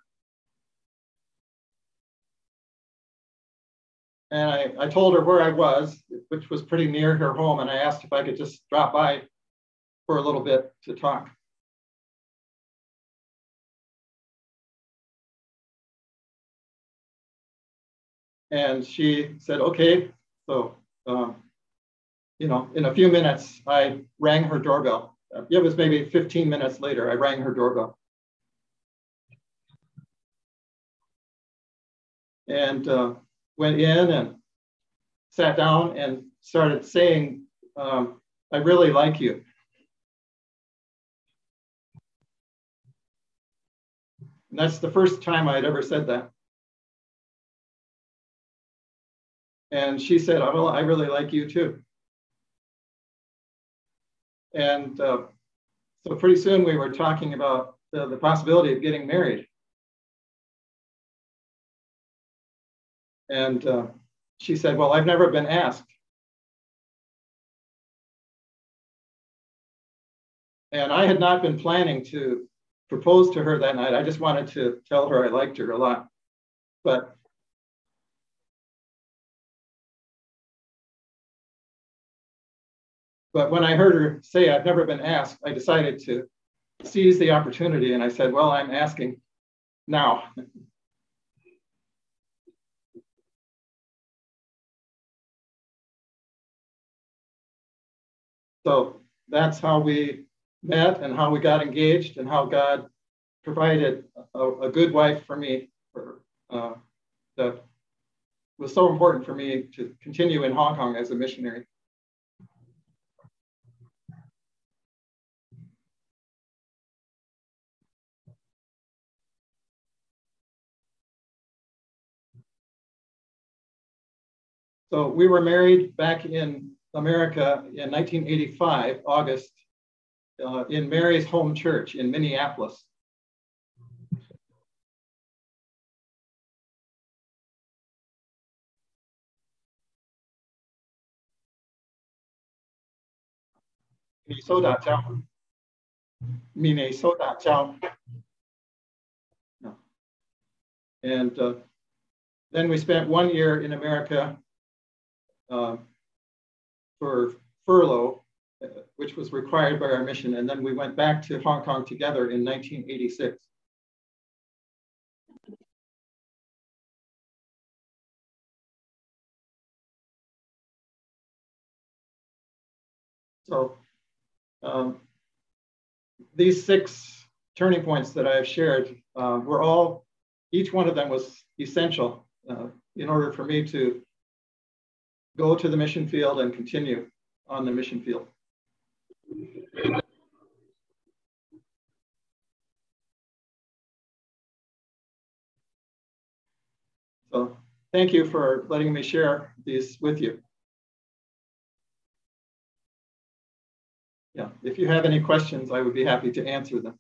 And I told her where I was, which was pretty near her home, and I asked if I could just drop by for a little bit to talk. And she said, okay. So, you know, in a few minutes, I rang her doorbell. It was maybe 15 minutes later, I rang her doorbell. And went in and sat down and started saying, I really like you. And that's the first time I'd ever said that. And she said, oh, well, I really like you too. And so pretty soon we were talking about the possibility of getting married. And she said, well, I've never been asked. And I had not been planning to propose to her that night. I just wanted to tell her I liked her a lot. But when I heard her say I've never been asked, I decided to seize the opportunity. And I said, well, I'm asking now. So that's how we met and how we got engaged and how God provided a good wife for me that was so important for me to continue in Hong Kong as a missionary. So we were married back in America in 1985, August, in Mary's home church in Minneapolis. Minnesota. And then we spent 1 year in America for furlough, which was required by our mission. And then we went back to Hong Kong together in 1986. So these 6 turning points that I have shared were all, each one of them was essential in order for me to go to the mission field and continue on the mission field. So thank you for letting me share these with you. Yeah, if you have any questions, I would be happy to answer them.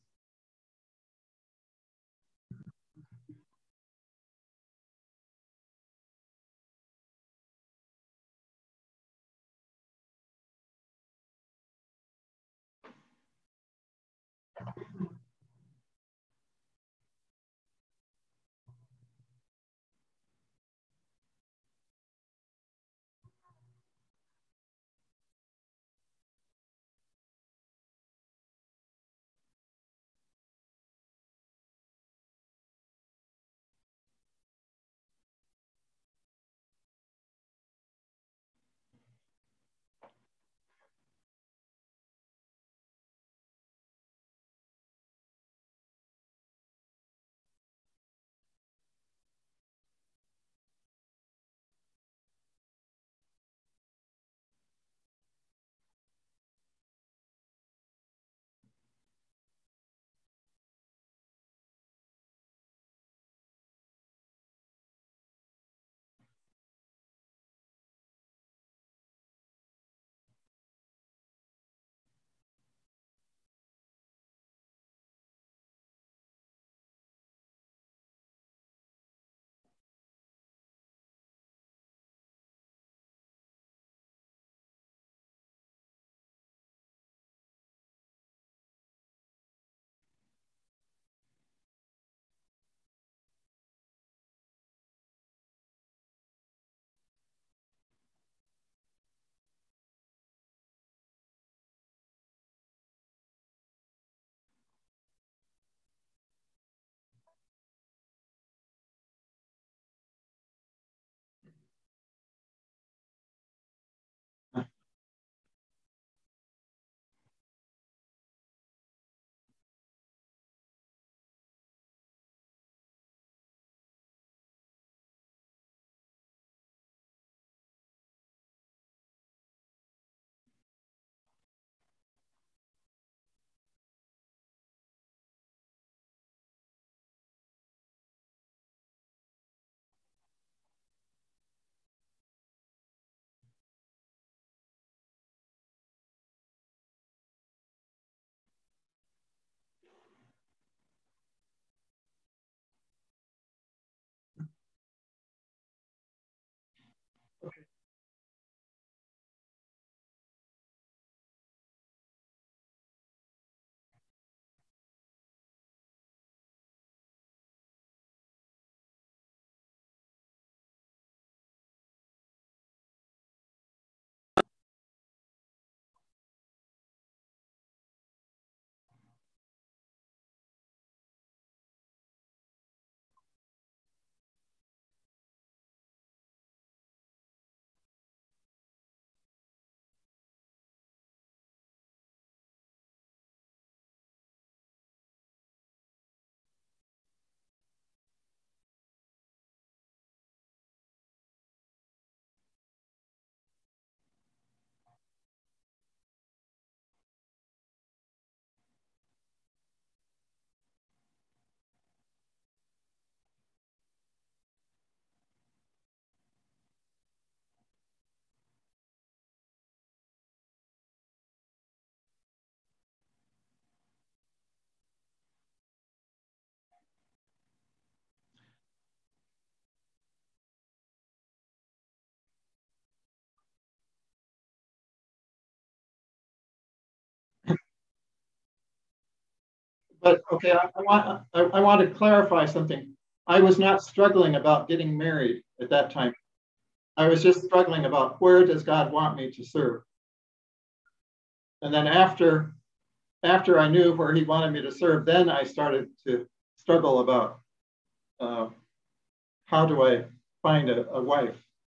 But okay, I want to clarify something. I was not struggling about getting married at that time. I was just struggling about where does God want me to serve. And then after I knew where He wanted me to serve, then I started to struggle about uh, how do I find a wife.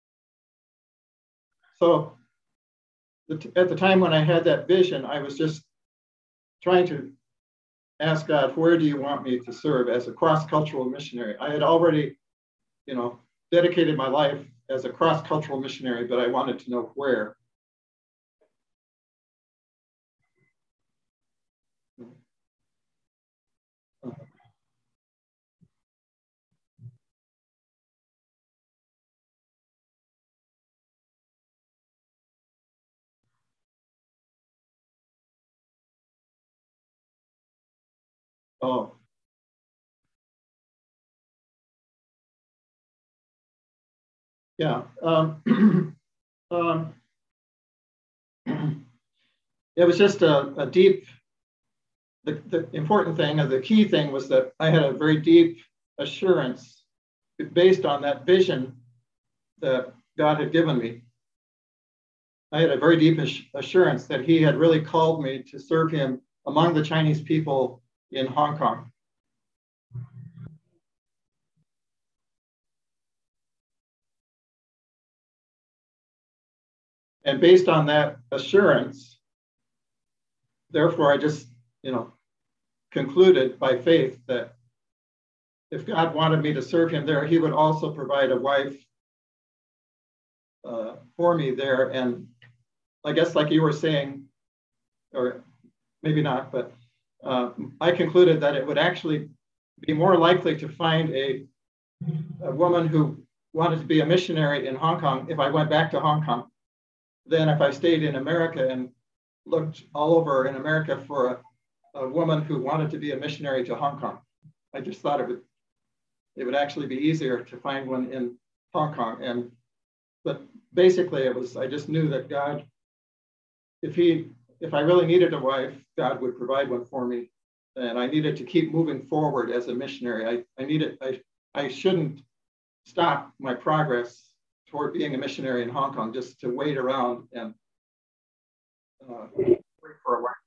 So at the time when I had that vision, I was just trying to ask God, where do you want me to serve as a cross-cultural missionary? I had already, dedicated my life as a cross-cultural missionary, but I wanted to know where. Oh, yeah. Um, it was just a deep, the important thing, or the key thing was that I had a very deep assurance based on that vision that God had given me. I had a very deep assurance that He had really called me to serve Him among the Chinese people in Hong Kong. And based on that assurance, therefore, I just, concluded by faith that if God wanted me to serve Him there, He would also provide a wife for me there. And I guess, like you were saying, or maybe not, but I concluded that it would actually be more likely to find a woman who wanted to be a missionary in Hong Kong if I went back to Hong Kong than if I stayed in America and looked all over in America for a woman who wanted to be a missionary to Hong Kong. I just thought it would actually be easier to find one in Hong Kong. But basically I just knew that God, if I really needed a wife, God would provide one for me. And I needed to keep moving forward as a missionary. I shouldn't stop my progress toward being a missionary in Hong Kong just to wait around and wait for a wife.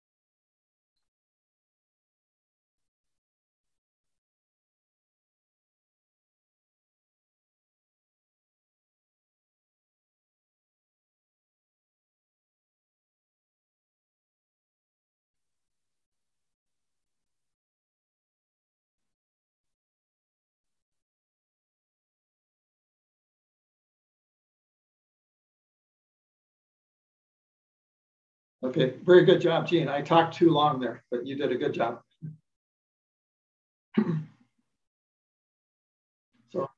Okay, very good job, Gene. I talked too long there, but you did a good job. So,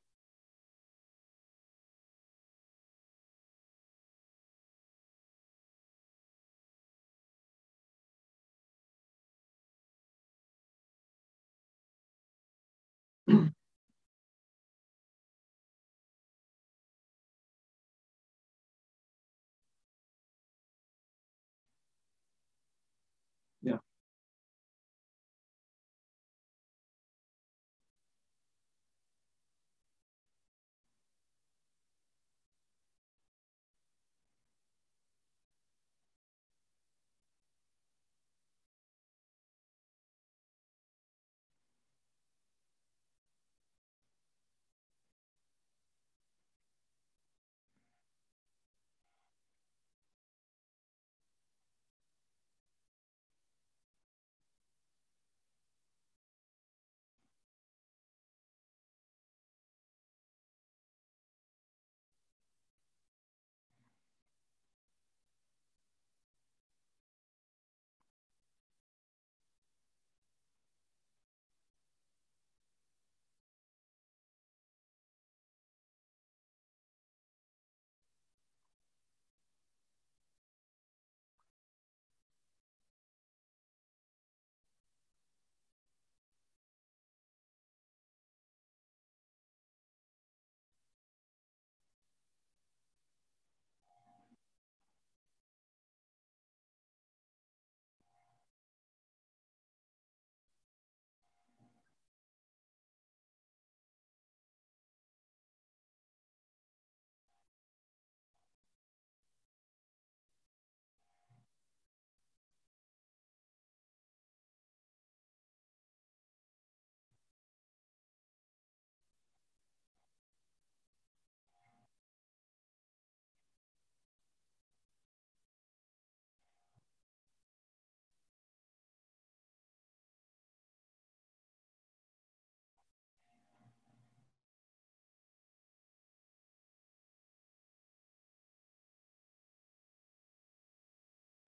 yeah.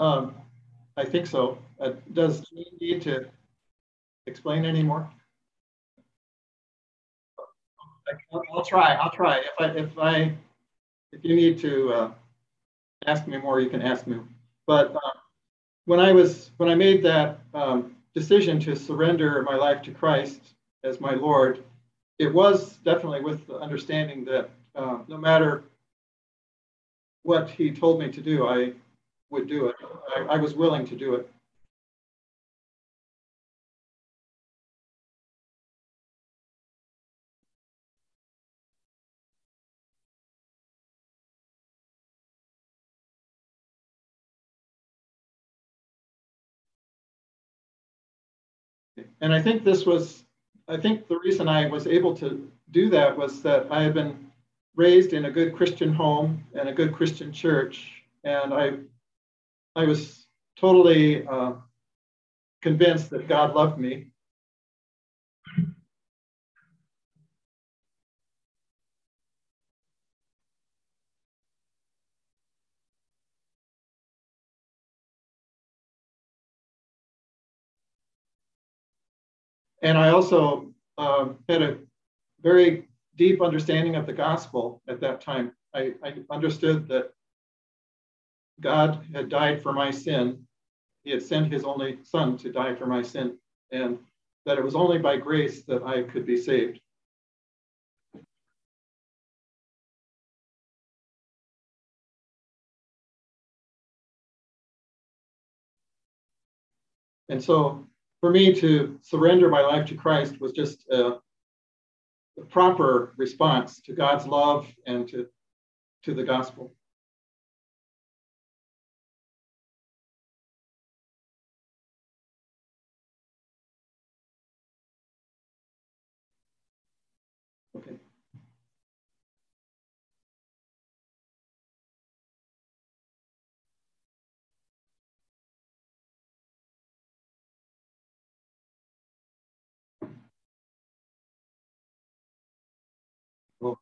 Um, I think so. Does he need to explain any more? I'll try. I'll try. If you need to ask me more, you can ask me. But when I made that decision to surrender my life to Christ as my Lord, it was definitely with the understanding that no matter what He told me to do, I would do it. I was willing to do it. And I think the reason I was able to do that was that I had been raised in a good Christian home and a good Christian church. And I was totally convinced that God loved me. And I also had a very deep understanding of the gospel at that time. I understood that God had died for my sin. He had sent his only son to die for my sin, and that it was only by grace that I could be saved. And so for me to surrender my life to Christ was just the proper response to God's love and to the gospel. Okay. Well,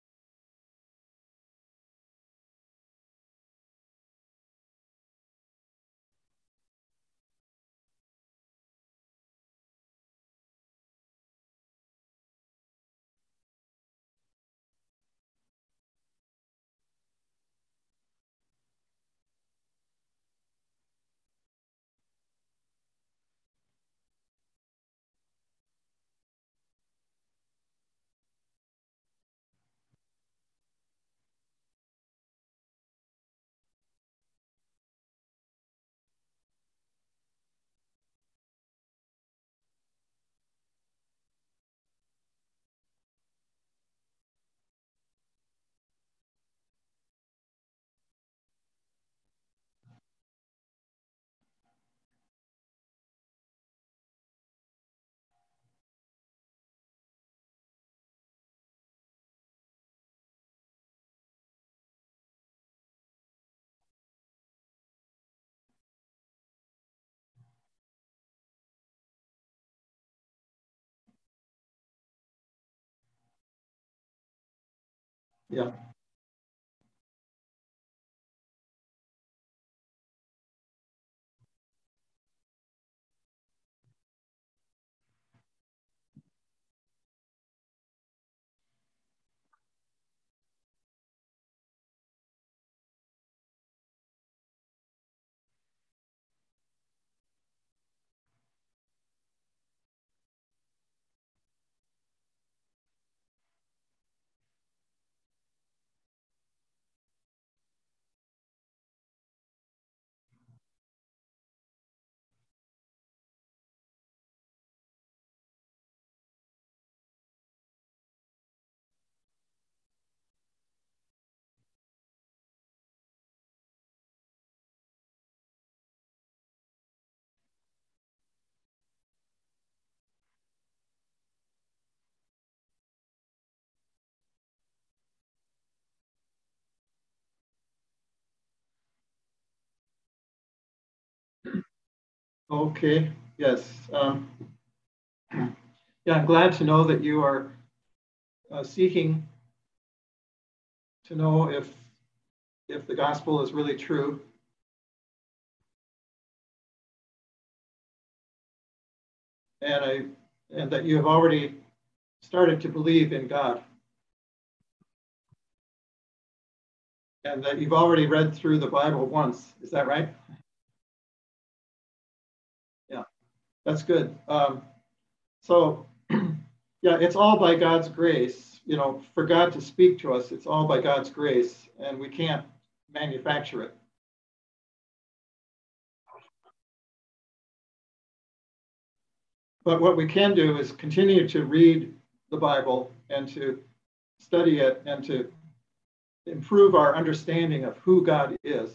yeah, okay, yes. Yeah, I'm glad to know that you are seeking to know if the gospel is really true. and that you have already started to believe in God, and that you've already read through the Bible once. Is that right? Yeah, that's good. So, yeah, it's all by God's grace. You know, for God to speak to us, it's all by God's grace, and we can't manufacture it. But what we can do is continue to read the Bible and to study it and to improve our understanding of who God is.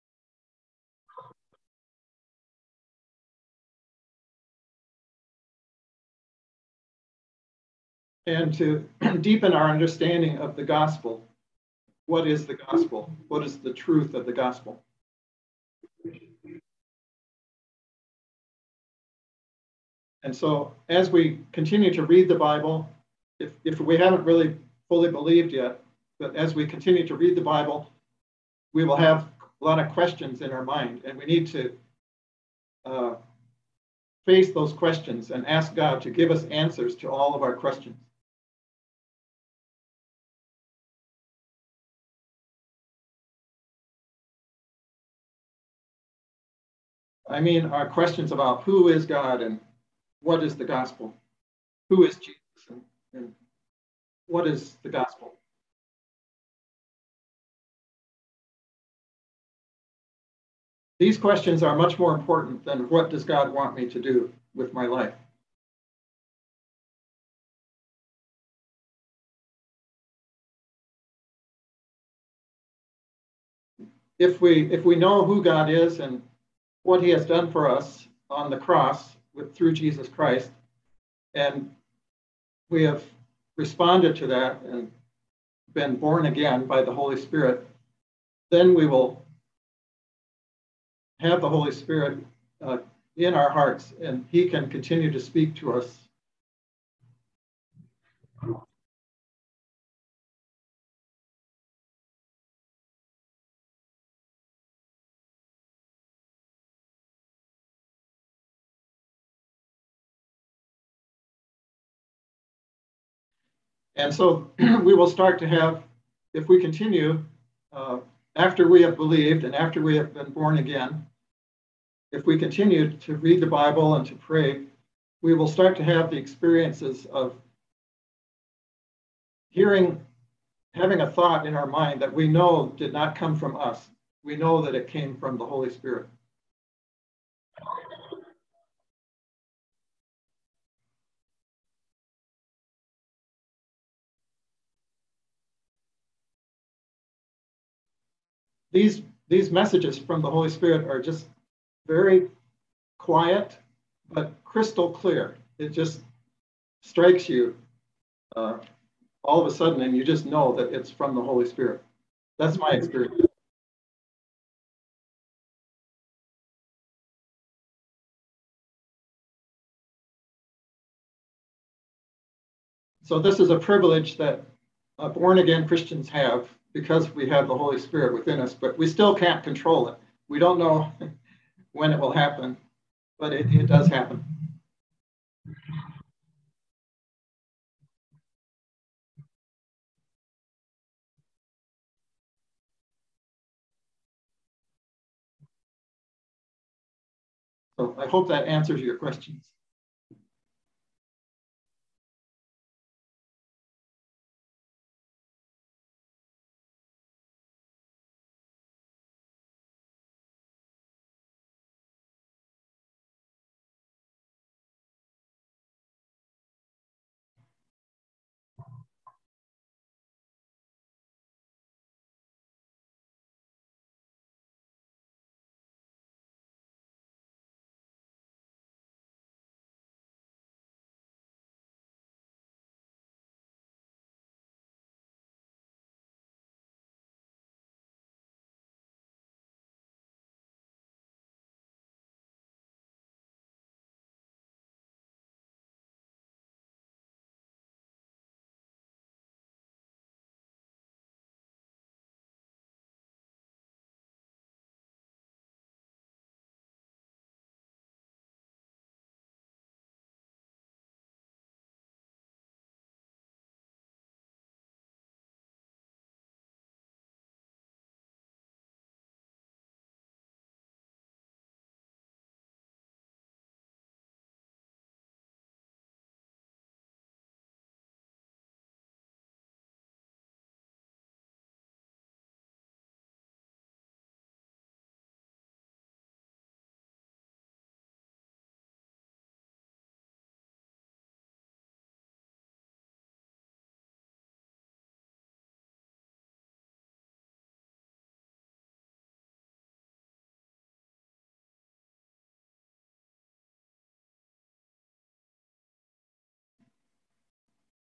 And to deepen our understanding of the gospel. What is the gospel? What is the truth of the gospel? And so, as we continue to read the Bible, if we haven't really fully believed yet, but as we continue to read the Bible, we will have a lot of questions in our mind, and we need to uh, face those questions and ask God to give us answers to all of our questions. I mean, our questions about who is God and what is the gospel? Who is Jesus and what is the gospel? These questions are much more important than what does God want me to do with my life? If we know who God is and what he has done for us on the cross through Jesus Christ, and we have responded to that and been born again by the Holy Spirit, then we will have the Holy Spirit in our hearts, and he can continue to speak to us. And so we will start to have, if we continue, after we have believed and after we have been born again, if we continue to read the Bible and to pray, we will start to have the experiences of hearing, having a thought in our mind that we know did not come from us. We know that it came from the Holy Spirit. These messages from the Holy Spirit are just very quiet, but crystal clear. It just strikes you uh, all of a sudden, and you just know that it's from the Holy Spirit. That's my experience. So this is a privilege that born again Christians have because we have the Holy Spirit within us, but we still can't control it. We don't know when it will happen, but it does happen. So I hope that answers your questions.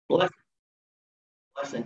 Bless, blessing.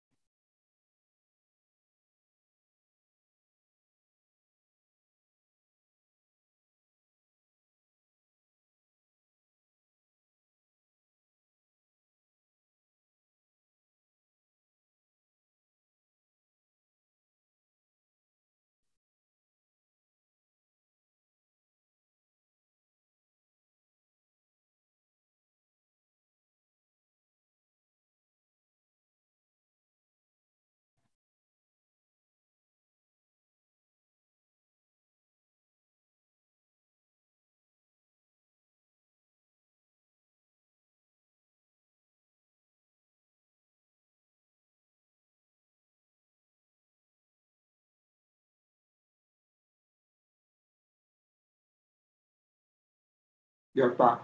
Your thought.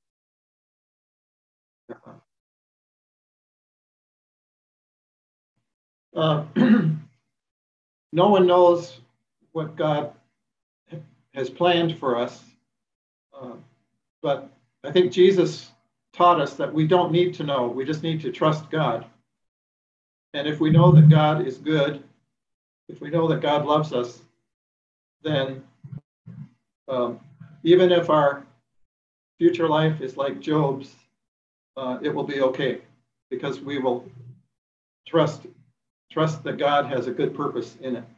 Uh, no one knows what God has planned for us, uh, but I think Jesus taught us that we don't need to know. We just need to trust God. And if we know that God is good, if we know that God loves us, then um, even if our future life is like Job's, it will be okay because we will trust that God has a good purpose in it.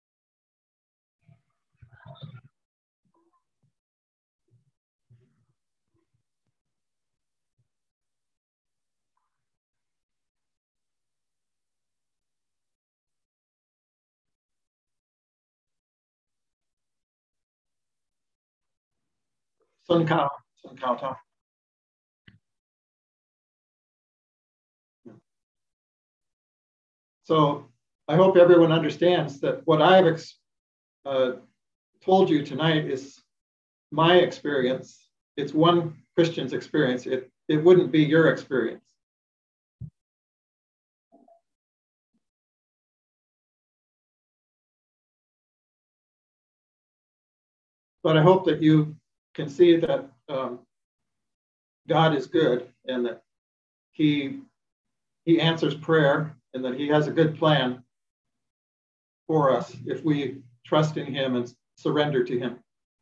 Sun Kao, Sun Kao Tao. So I hope everyone understands that what I've uh, told you tonight is my experience. It's one Christian's experience. It wouldn't be your experience. But I hope that you can see that God is good and that He answers prayer and that He has a good plan for us if we trust in Him and surrender to Him.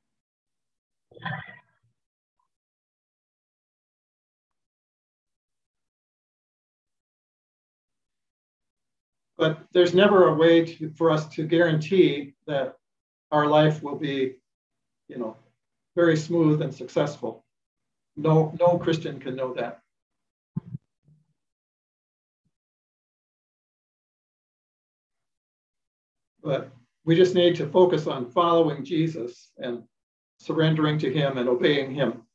But there's never a way for us to guarantee that our life will be, very smooth and successful. No Christian can know that. But we just need to focus on following Jesus and surrendering to Him and obeying Him.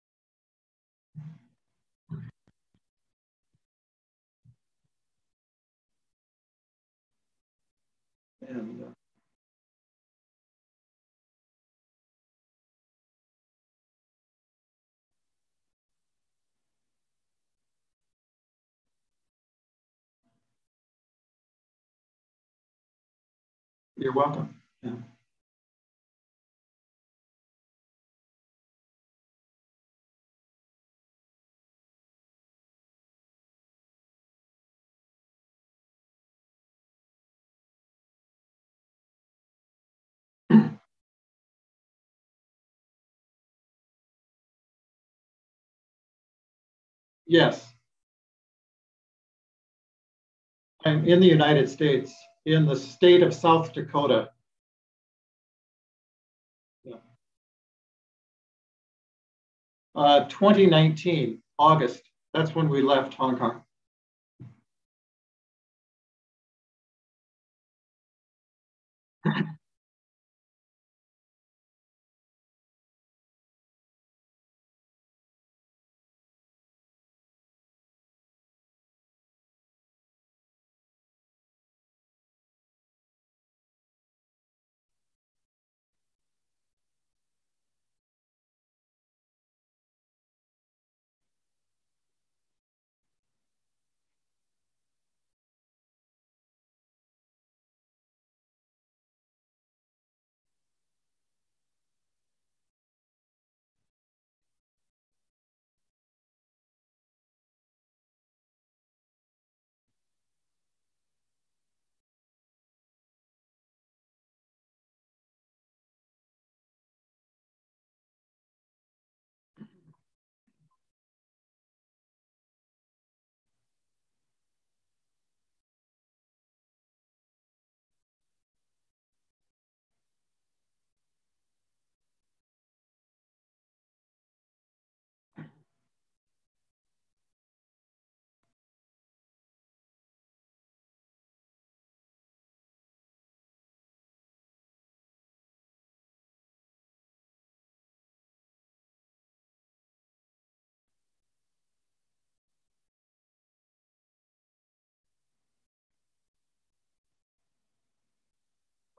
And you're welcome. Yeah. Yes, I'm in the United States, in the state of South Dakota. Yeah. 2019, August. That's when we left Hong Kong.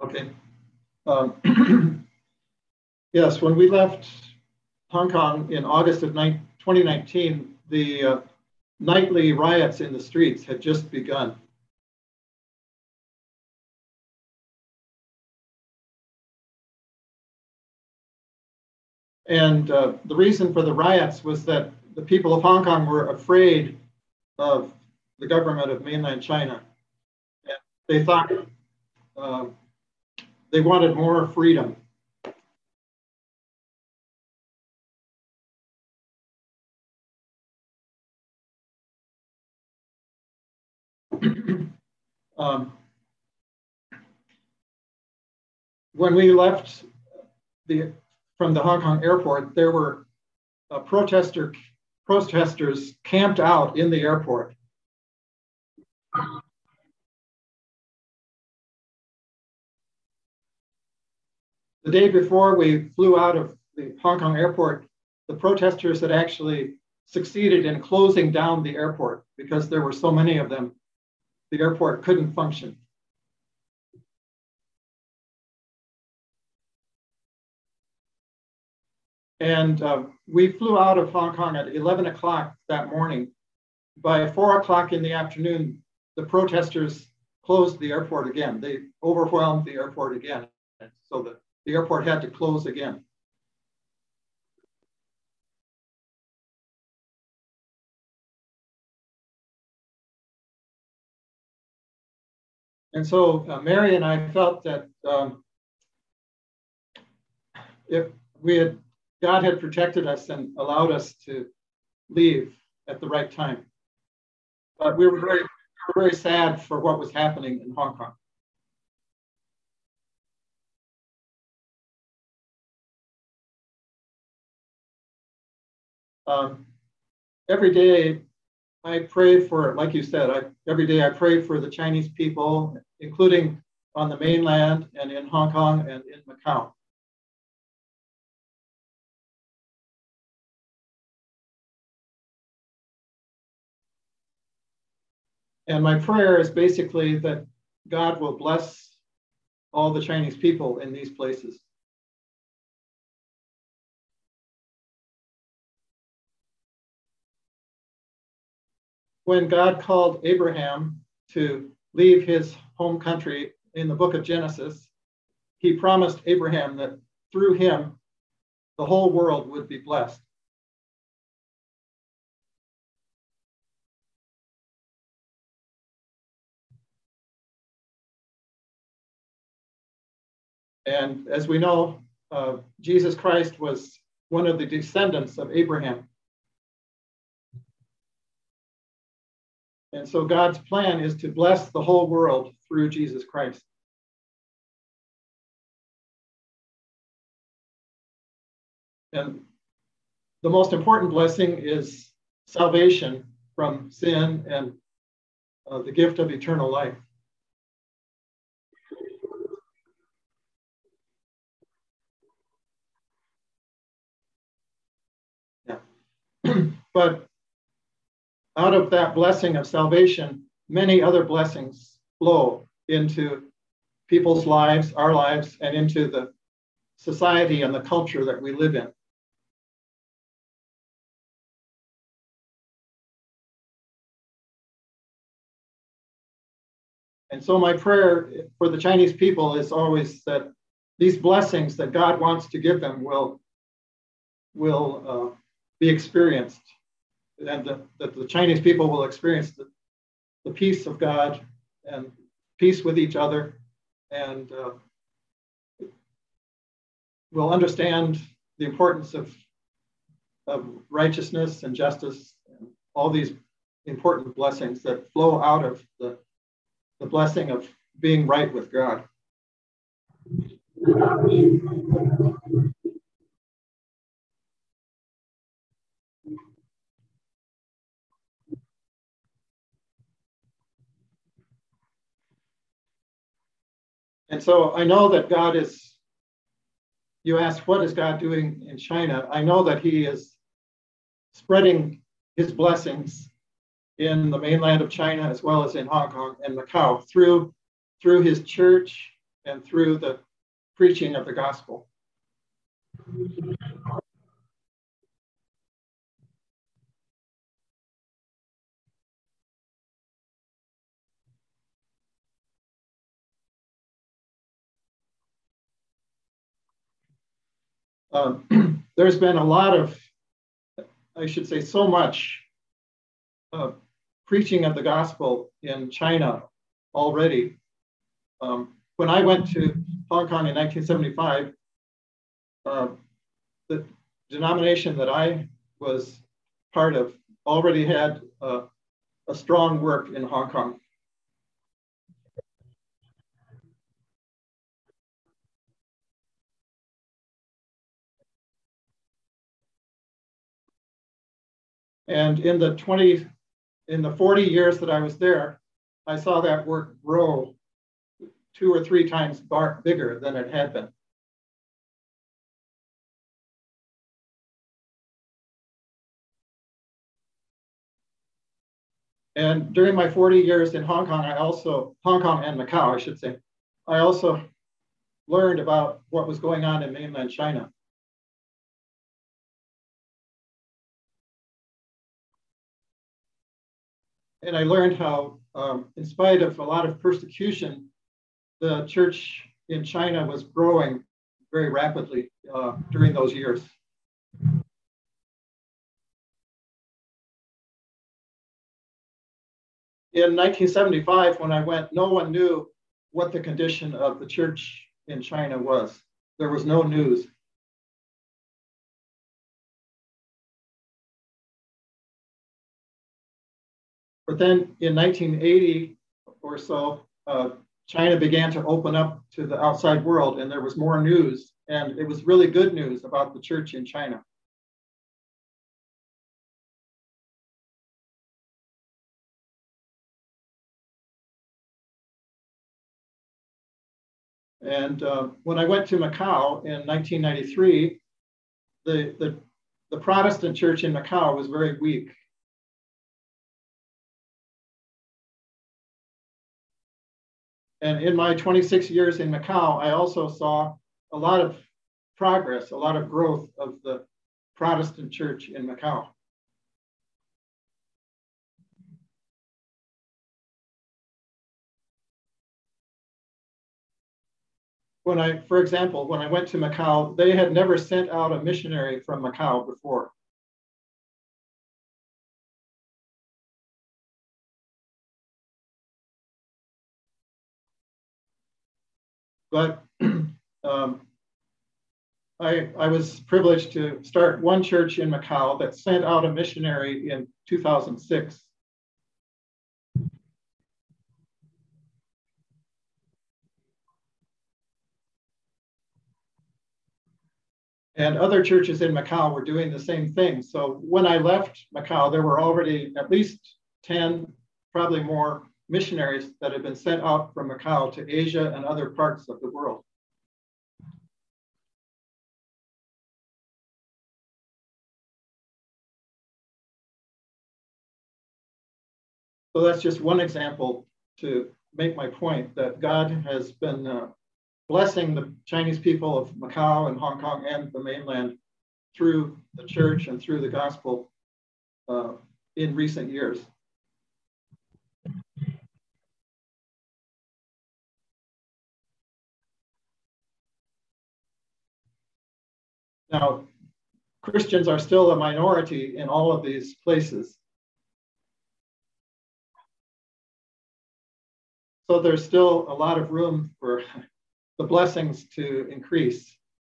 Okay. Yes, when we left Hong Kong in August of 2019, the nightly riots in the streets had just begun. And the reason for the riots was that the people of Hong Kong were afraid of the government of mainland China. And they thought they wanted more freedom. When we left from the Hong Kong airport, there were protesters camped out in the airport. The day before we flew out of the Hong Kong airport, the protesters had actually succeeded in closing down the airport because there were so many of them. The airport couldn't function. And we flew out of Hong Kong at 11 o'clock that morning. By 4 o'clock in the afternoon, the protesters closed the airport again. They overwhelmed the airport again. So the airport had to close again. And so Mary and I felt that if God had protected us and allowed us to leave at the right time. But we were very sad for what was happening in Hong Kong. Every day I pray for, like you said, every day I pray for the Chinese people, including on the mainland and in Hong Kong and in Macau. And my prayer is basically that God will bless all the Chinese people in these places. When God called Abraham to leave his home country in the book of Genesis, he promised Abraham that through him, the whole world would be blessed. And as we know, Jesus Christ was one of the descendants of Abraham. And so God's plan is to bless the whole world through Jesus Christ. And the most important blessing is salvation from sin and the gift of eternal life. Yeah. But out of that blessing of salvation, many other blessings flow into people's lives, our lives, and into the society and the culture that we live in. And so my prayer for the Chinese people is always that these blessings that God wants to give them will be experienced, and that the Chinese people will experience the peace of God and peace with each other, and will understand the importance of righteousness and justice and all these important blessings that flow out of the blessing of being right with God. And so I know that God is, you asked, what is God doing in China? I know that he is spreading his blessings in the mainland of China as well as in Hong Kong and Macau through his church and through the preaching of the gospel. There's been a lot of, I should say, so much preaching of the gospel in China already. When I went to Hong Kong in 1975, the denomination that I was part of already had a strong work in Hong Kong. And in the 40 years that I was there, I saw that work grow 2 or 3 times bigger than it had been. And during my 40 years in Hong Kong, Hong Kong and Macau, I should say, I also learned about what was going on in mainland China. And I learned how, in spite of a lot of persecution, the church in China was growing very rapidly during those years. In 1975, when I went, no one knew what the condition of the church in China was. There was no news. But then in 1980 or so, China began to open up to the outside world, and there was more news, and it was really good news about the church in China. And when I went to Macau in 1993, the Protestant church in Macau was very weak. And in my 26 years in Macau, I also saw a lot of progress, a lot of growth of the Protestant church in Macau. For example, when I went to Macau, they had never sent out a missionary from Macau before. But I was privileged to start one church in Macau that sent out a missionary in 2006. And other churches in Macau were doing the same thing. So when I left Macau, there were already at least 10, probably more, missionaries that had been sent out from Macau to Asia and other parts of the world. So that's just one example to make my point that God has been blessing the Chinese people of Macau and Hong Kong and the mainland through the church and through the gospel in recent years. Now, Christians are still a minority in all of these places. So there's still a lot of room for the blessings to increase.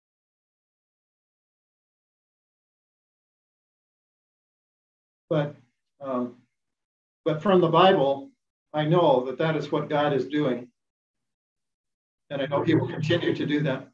But from the Bible, I know that that is what God is doing. And I know he will continue to do that.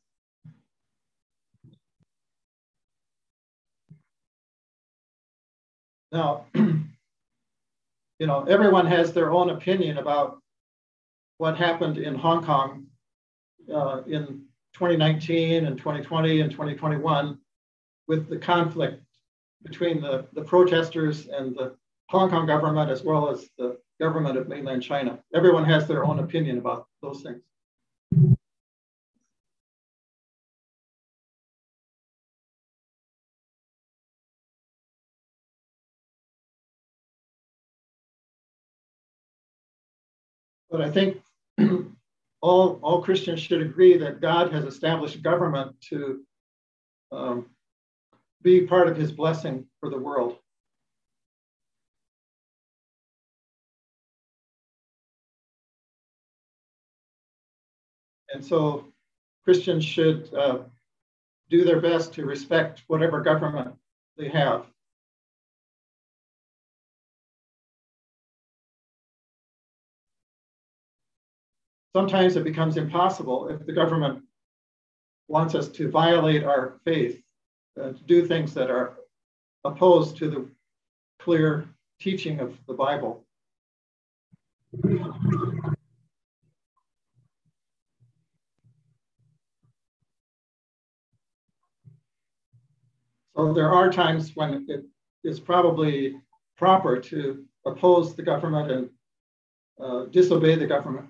Now, everyone has their own opinion about what happened in Hong Kong in 2019 and 2020 and 2021 with the conflict between the protesters and the Hong Kong government, as well as the government of mainland China. Everyone has their own opinion about those things. But I think all Christians should agree that God has established government to be part of his blessing for the world. And so Christians should do their best to respect whatever government they have. Sometimes it becomes impossible if the government wants us to violate our faith, to do things that are opposed to the clear teaching of the Bible. So there are times when it is probably proper to oppose the government and disobey the government.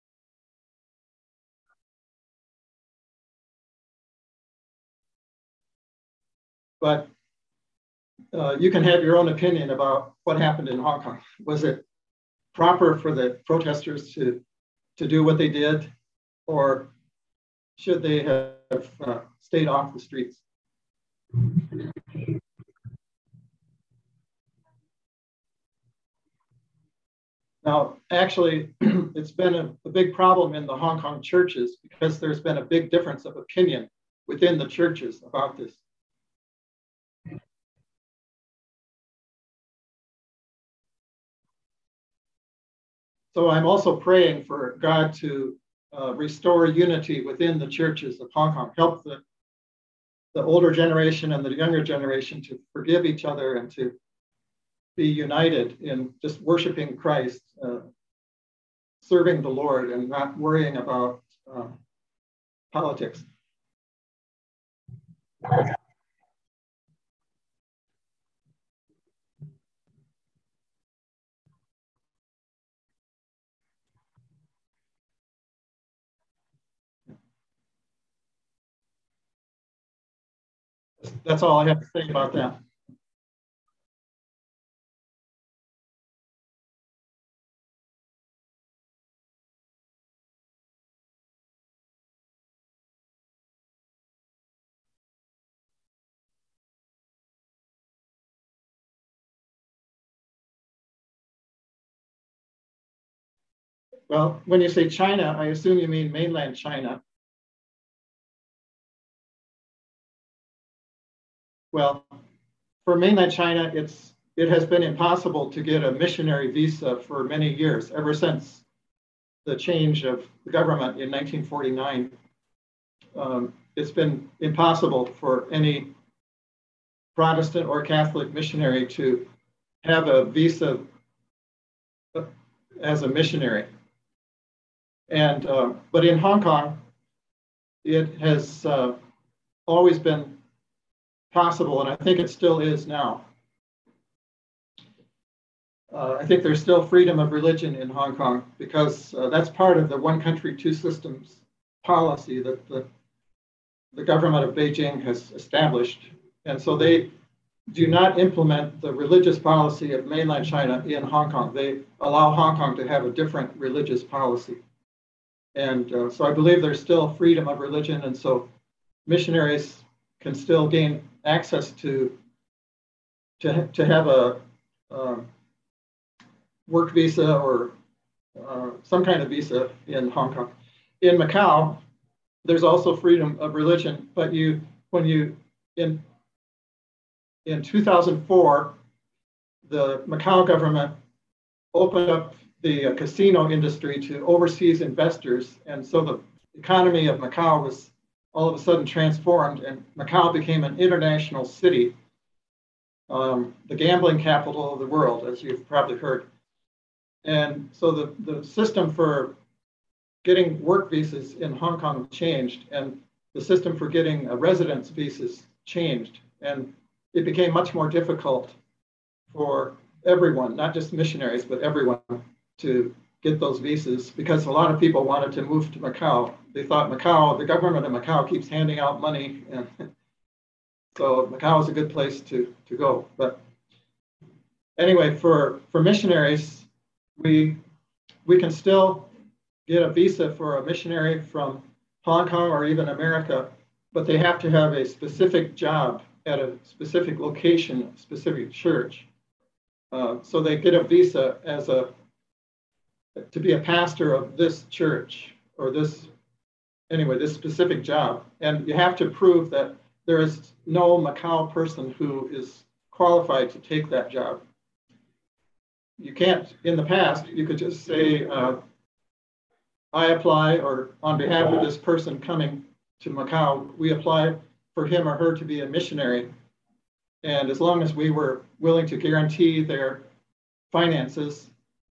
But you can have your own opinion about what happened in Hong Kong. Was it proper for the protesters to do what they did, or should they have stayed off the streets? Now, actually, it's been a big problem in the Hong Kong churches because there's been a big difference of opinion within the churches about this. So I'm also praying for God to restore unity within the churches of Hong Kong, help the older generation and the younger generation to forgive each other and to be united in just worshiping Christ, serving the Lord, and not worrying about politics. That's all I have to say about that. Well, when you say China, I assume you mean mainland China. Well, for mainland China, it has been impossible to get a missionary visa for many years, ever since the change of the government in 1949. It's been impossible for any Protestant or Catholic missionary to have a visa as a missionary. And but in Hong Kong, it has always been possible, and I think it still is now. I think there's still freedom of religion in Hong Kong because that's part of the one country, two systems policy that the government of Beijing has established. And so they do not implement the religious policy of mainland China in Hong Kong. They allow Hong Kong to have a different religious policy. And so I believe there's still freedom of religion. And so missionaries can still gain access to have a work visa or some kind of visa in Hong Kong. In Macau, there's also freedom of religion, but in 2004, the Macau government opened up the casino industry to overseas investors, and so the economy of Macau was all of a sudden transformed, and Macau became an international city, the gambling capital of the world, as you've probably heard. And so the system for getting work visas in Hong Kong changed, and the system for getting residence visas changed. And it became much more difficult for everyone, not just missionaries, but everyone, to get those visas because a lot of people wanted to move to Macau. They thought the government of Macau keeps handing out money, and so Macau is a good place to go. But anyway, for missionaries, we can still get a visa for a missionary from Hong Kong or even America, but they have to have a specific job at a specific location, a specific church. So they get a visa to be a pastor of this church or this specific job. And you have to prove that there is no Macau person who is qualified to take that job. You can't, in the past, you could just say, I apply, or on behalf of this person coming to Macau, we apply for him or her to be a missionary. And as long as we were willing to guarantee their finances,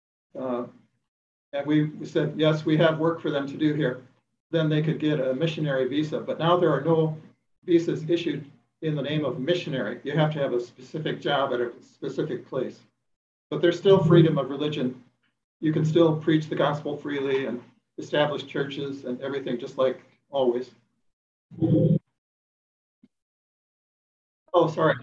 and we said, yes, we have work for them to do here, then they could get a missionary visa. But now there are no visas issued in the name of missionary. You have to have a specific job at a specific place. But there's still freedom of religion. You can still preach the gospel freely and establish churches and everything, just like always. Oh, sorry.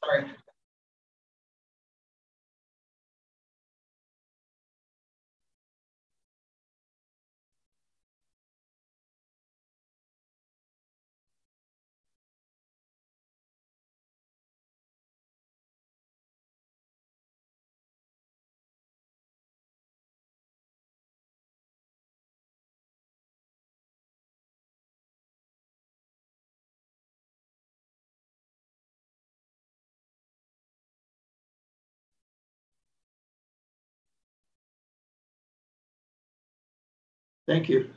Thank you.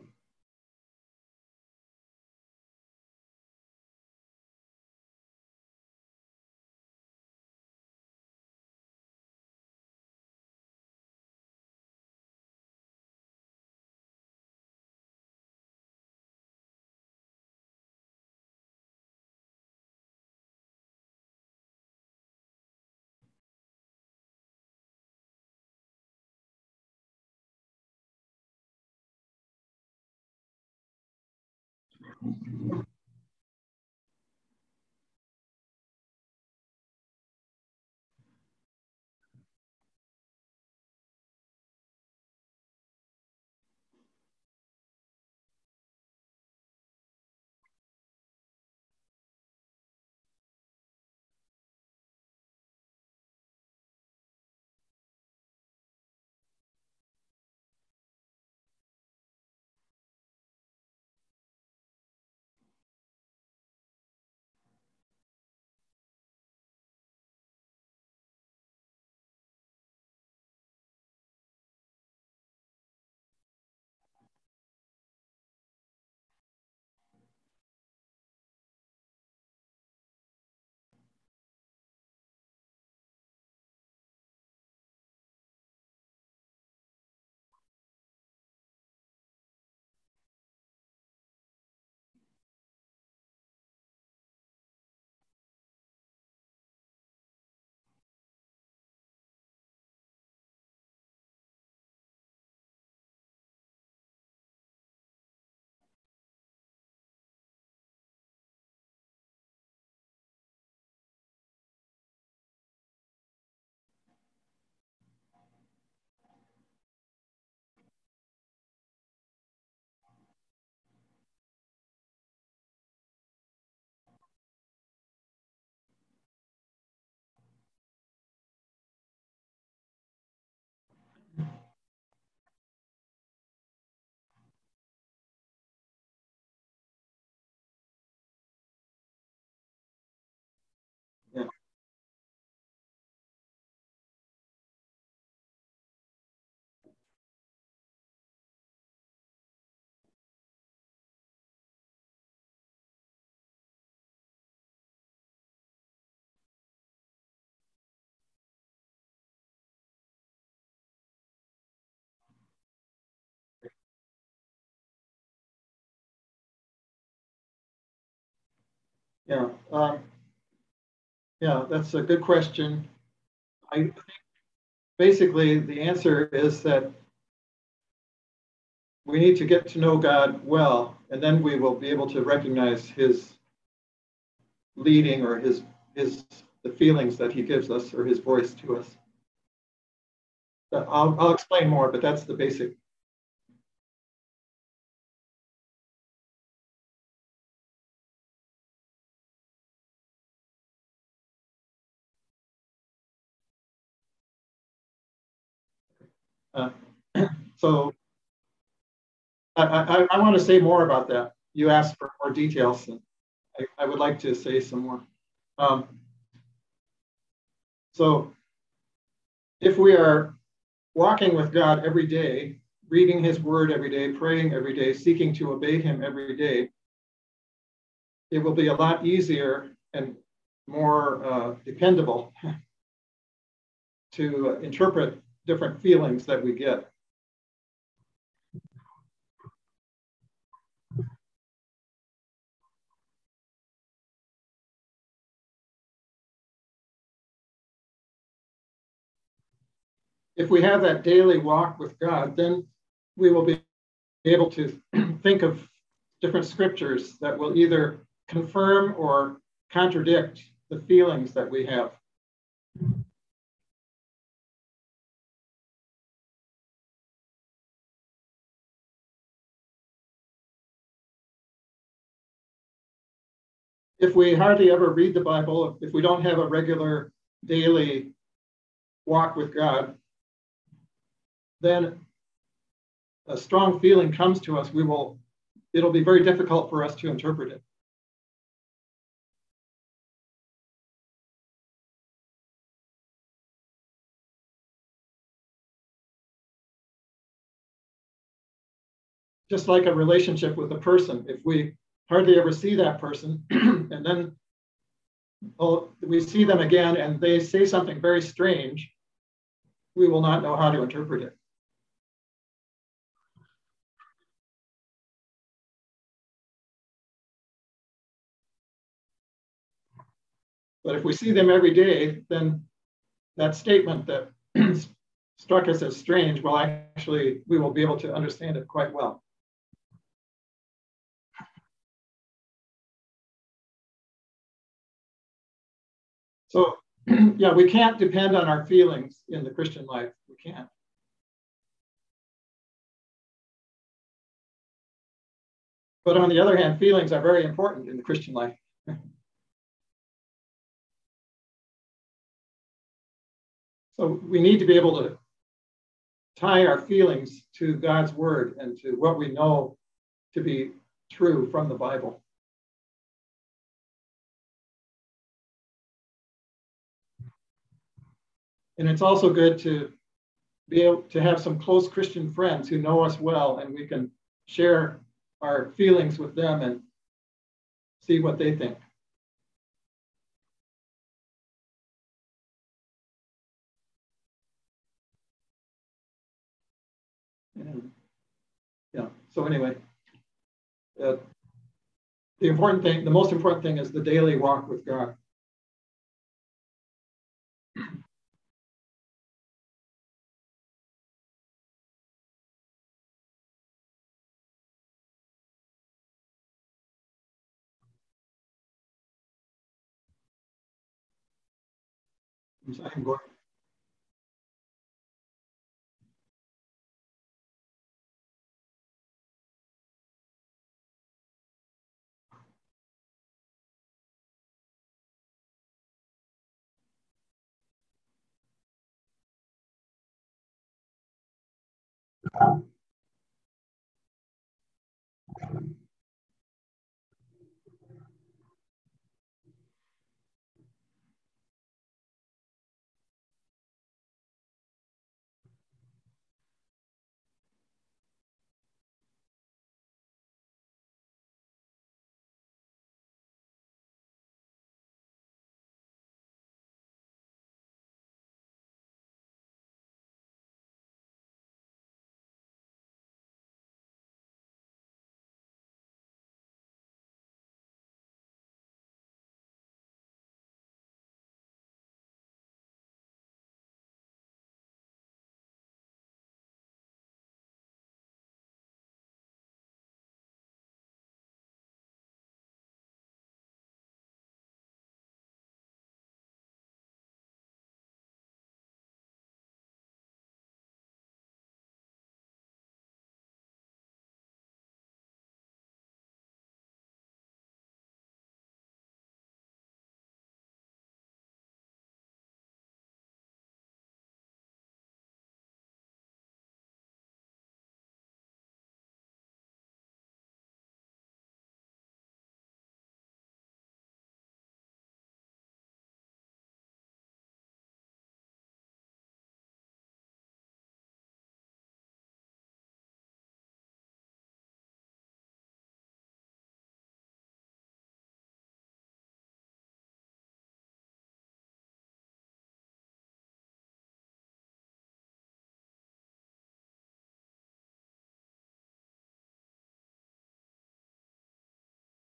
Yeah. Yeah. Yeah, that's a good question. I basically the answer is that we need to get to know God well, and then we will be able to recognize his leading or his the feelings that he gives us or his voice to us. I'll explain more, but that's the basic Uh, so I want to say more about that. You asked for more details, and I would like to say some more. Um, so if we are walking with God every day, reading his word every day, praying every day, seeking to obey him every day, it will be a lot easier and more dependable to interpret different feelings that we get. If we have that daily walk with God, then we will be able to think of different scriptures that will either confirm or contradict the feelings that we have. If we hardly ever read the Bible, if we don't have a regular daily walk with God, then a strong feeling comes to us, it'll be very difficult for us to interpret it. Just like a relationship with a person, if we hardly ever see that person and then we see them again and they say something very strange, we will not know how to interpret it. But if we see them every day, then that statement that struck us as strange, well, actually, we will be able to understand it quite well. So, yeah, we can't depend on our feelings in the Christian life. We can't. But on the other hand, feelings are very important in the Christian life. So we need to be able to tie our feelings to God's word and to what we know to be true from the Bible. And it's also good to be able to have some close Christian friends who know us well, and we can share our feelings with them and see what they think. And, yeah. So anyway, uh, the most important thing is the daily walk with God. I'm going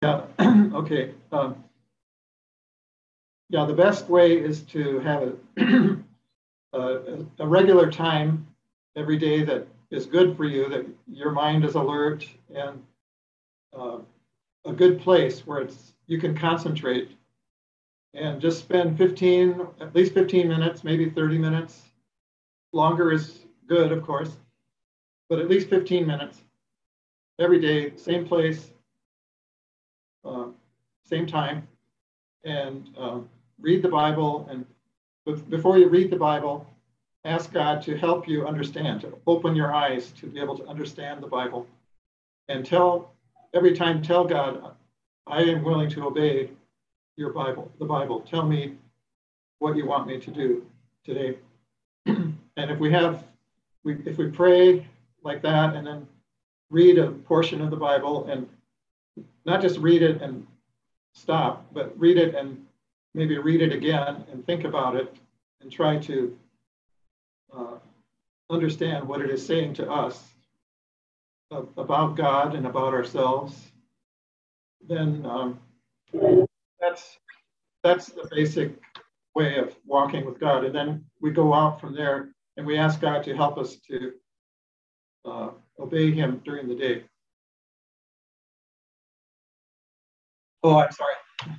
Yeah. Okay. Yeah, the best way is to have a regular time every day that is good for you, that your mind is alert, and uh, a good place where you can concentrate and just spend at least 15 minutes, maybe 30 minutes. Longer is good, of course, but at least 15 minutes every day, same place, uh, same time, and read the Bible. And before you read the Bible, ask God to help you understand, to open your eyes to be able to understand the Bible. And every time tell God, I am willing to obey your Bible, the Bible. Tell me what you want me to do today. And if we pray like that and then read a portion of the Bible, and not just read it and stop, but read it and maybe read it again and think about it and try to understand what it is saying to us about God and about ourselves, then that's the basic way of walking with God. And then we go out from there and we ask God to help us to obey Him during the day. Oh, I'm sorry.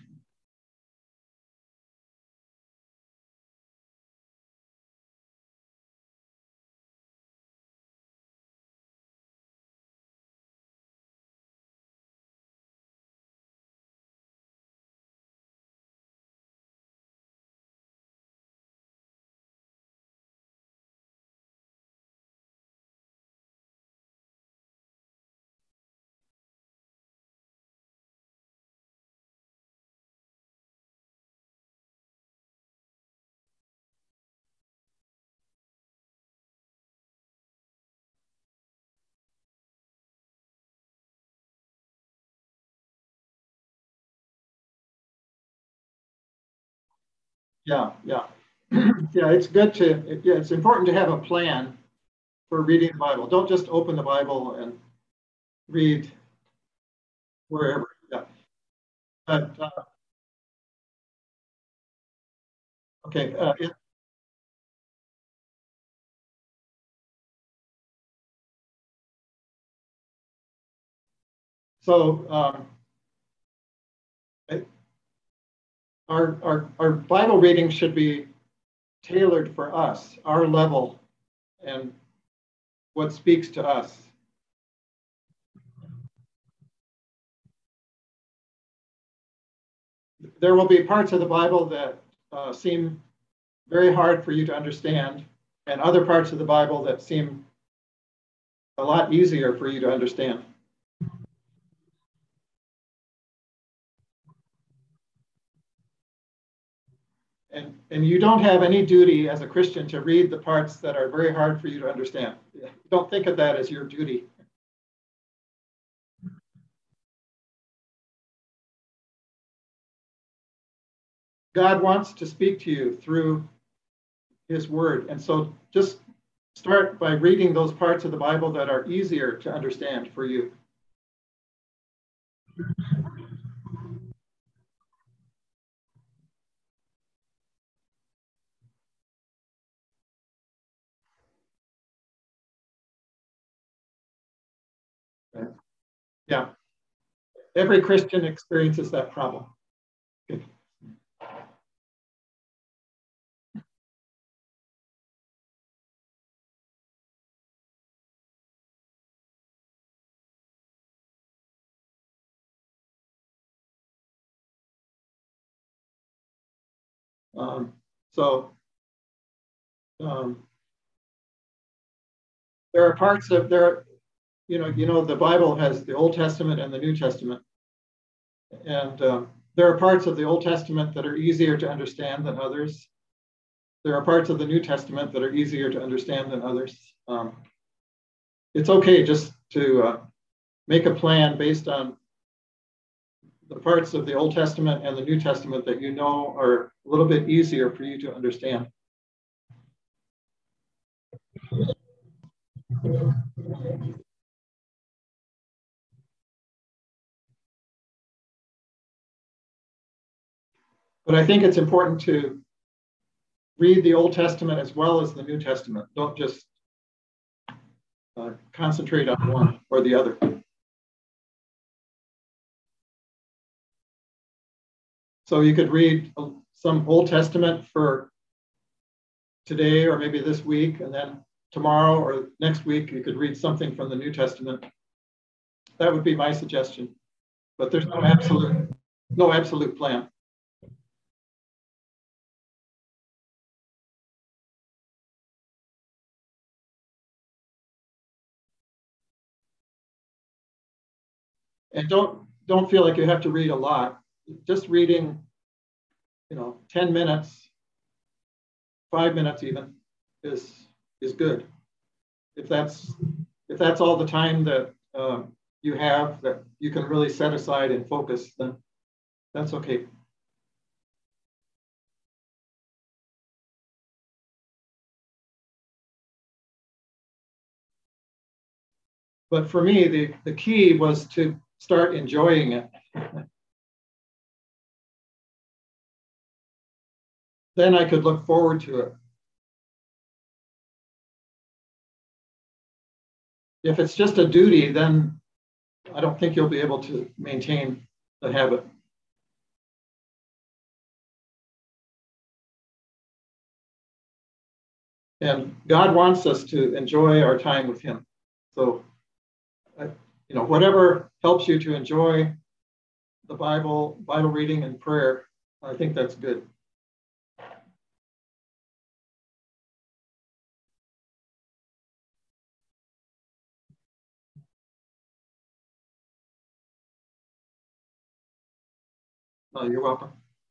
Yeah, yeah. Yeah, it's important to have a plan for reading the Bible. Don't just open the Bible and read wherever. Yeah. But okay. So our Bible reading should be tailored for us, our level, and what speaks to us. There will be parts of the Bible that seem very hard for you to understand, and other parts of the Bible that seem a lot easier for you to understand. And you don't have any duty as a Christian to read the parts that are very hard for you to understand. Don't think of that as your duty. God wants to speak to you through His Word. And so just start by reading those parts of the Bible that are easier to understand for you. Yeah, every Christian experiences that problem. Um, so um, there are parts of there, the Bible has the Old Testament and the New Testament, and there are parts of the Old Testament that are easier to understand than others. There are parts of the New Testament that are easier to understand than others. It's okay just to make a plan based on the parts of the Old Testament and the New Testament that you know are a little bit easier for you to understand. But I think it's important to read the Old Testament as well as the New Testament. Don't just concentrate on one or the other. So you could read some Old Testament for today or maybe this week, and then tomorrow or next week you could read something from the New Testament. That would be my suggestion. But there's no absolute plan. And don't feel like you have to read a lot. Just reading, 10 minutes, 5 minutes even is good. If that's all the time that you have that you can really set aside and focus, then that's okay. But for me, the key was to start enjoying it. Then I could look forward to it. If it's just a duty, then I don't think you'll be able to maintain the habit. And God wants us to enjoy our time with Him. So, whatever helps you to enjoy the Bible reading and prayer, I think that's good. You're welcome.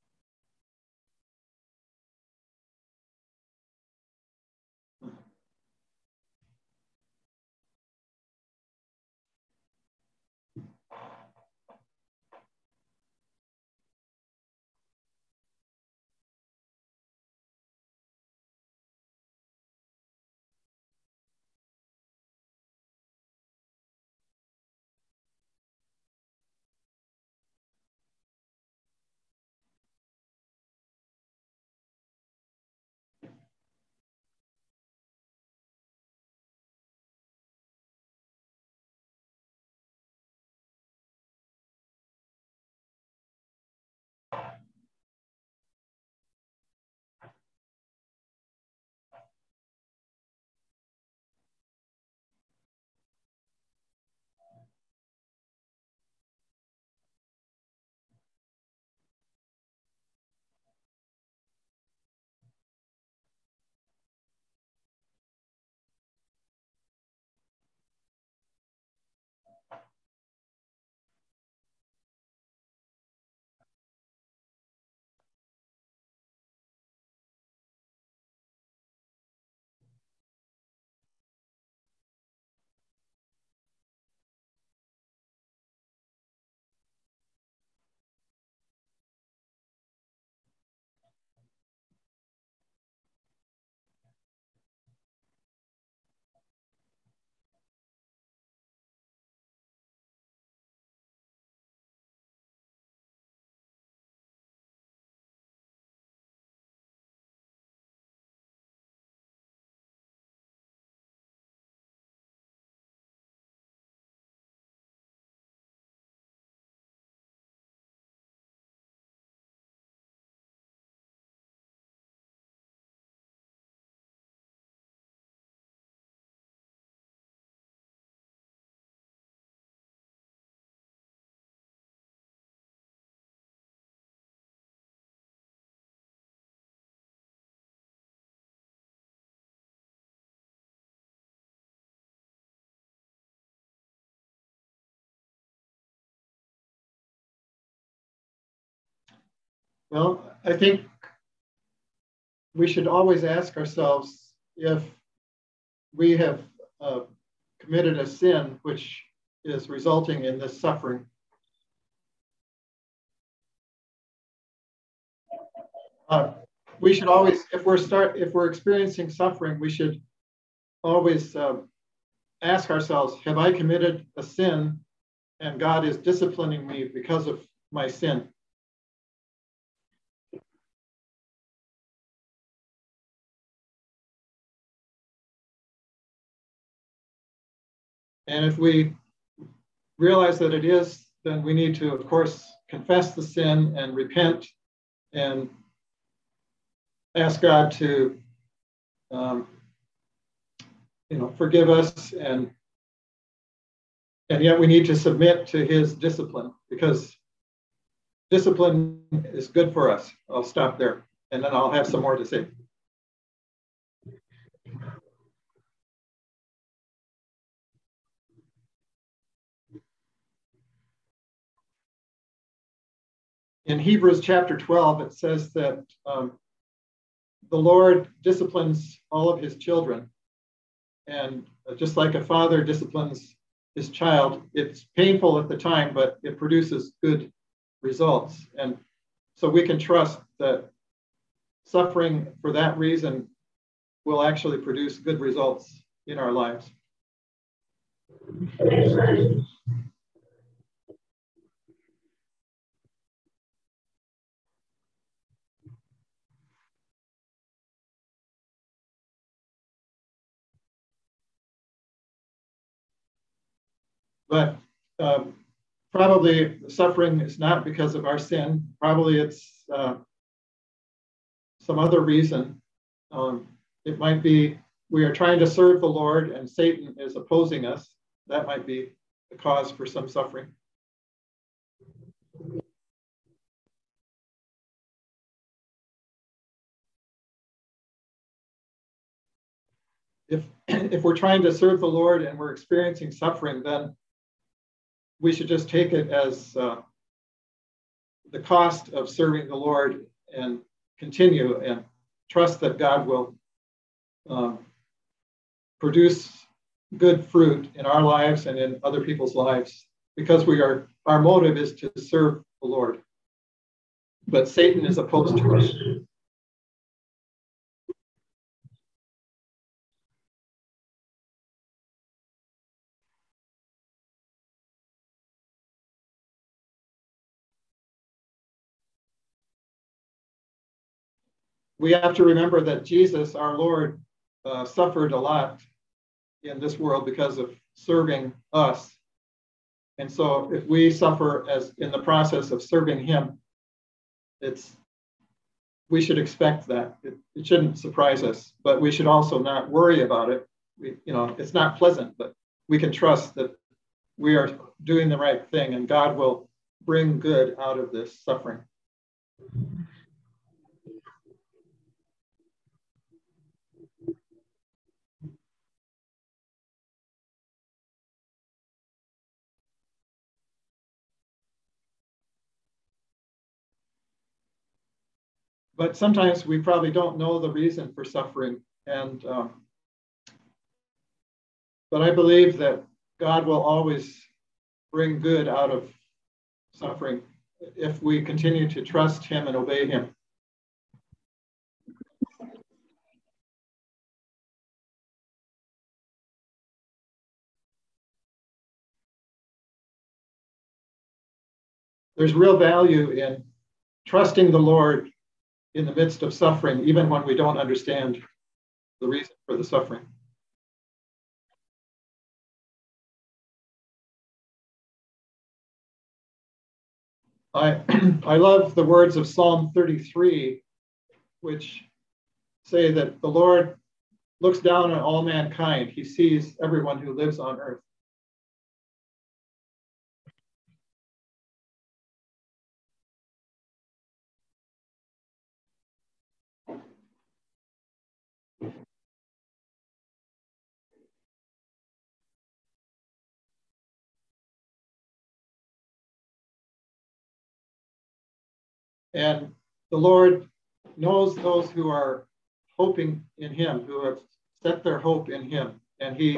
Well, I think we should always ask ourselves if we have committed a sin which is resulting in this suffering. We should always, if we're experiencing suffering, we should always ask ourselves, have I committed a sin and God is disciplining me because of my sin? And if we realize that it is, then we need to, of course, confess the sin and repent and ask God to, forgive us. And yet we need to submit to his discipline, because discipline is good for us. I'll stop there, and then I'll have some more to say. In Hebrews chapter 12, it says that the Lord disciplines all of his children. And just like a father disciplines his child, it's painful at the time, but it produces good results. And so we can trust that suffering for that reason will actually produce good results in our lives. But probably suffering is not because of our sin. Probably it's some other reason. It might be we are trying to serve the Lord and Satan is opposing us. That might be the cause for some suffering. If we're trying to serve the Lord and we're experiencing suffering, then we should just take it as the cost of serving the Lord and continue and trust that God will produce good fruit in our lives and in other people's lives, because our motive is to serve the Lord. But Satan is opposed to us. We have to remember that Jesus, our Lord, suffered a lot in this world because of serving us. And so if we suffer as in the process of serving him, we should expect that. It shouldn't surprise us, but we should also not worry about it. It's not pleasant, but we can trust that we are doing the right thing and God will bring good out of this suffering. But sometimes we probably don't know the reason for suffering. But I believe that God will always bring good out of suffering if we continue to trust him and obey him. There's real value in trusting the Lord in the midst of suffering, even when we don't understand the reason for the suffering. I love the words of Psalm 33, which say that the Lord looks down on all mankind. He sees everyone who lives on earth. And the Lord knows those who are hoping in him, who have set their hope in him, and he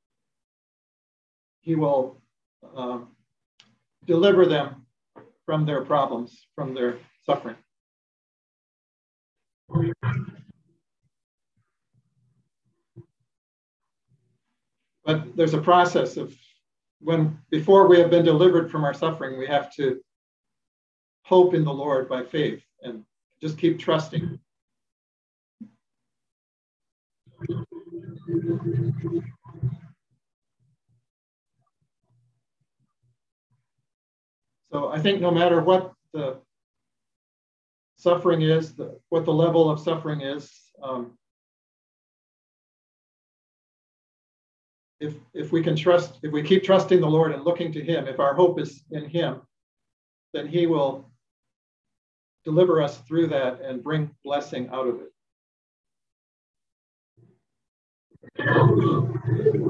will deliver them from their problems, from their suffering. But there's a process of before we have been delivered from our suffering, we have to hope in the Lord by faith and just keep trusting. So I think no matter what the suffering is, what the level of suffering is, if we can trust, if we keep trusting the Lord and looking to him, if our hope is in him, then he will deliver us through that and bring blessing out of it.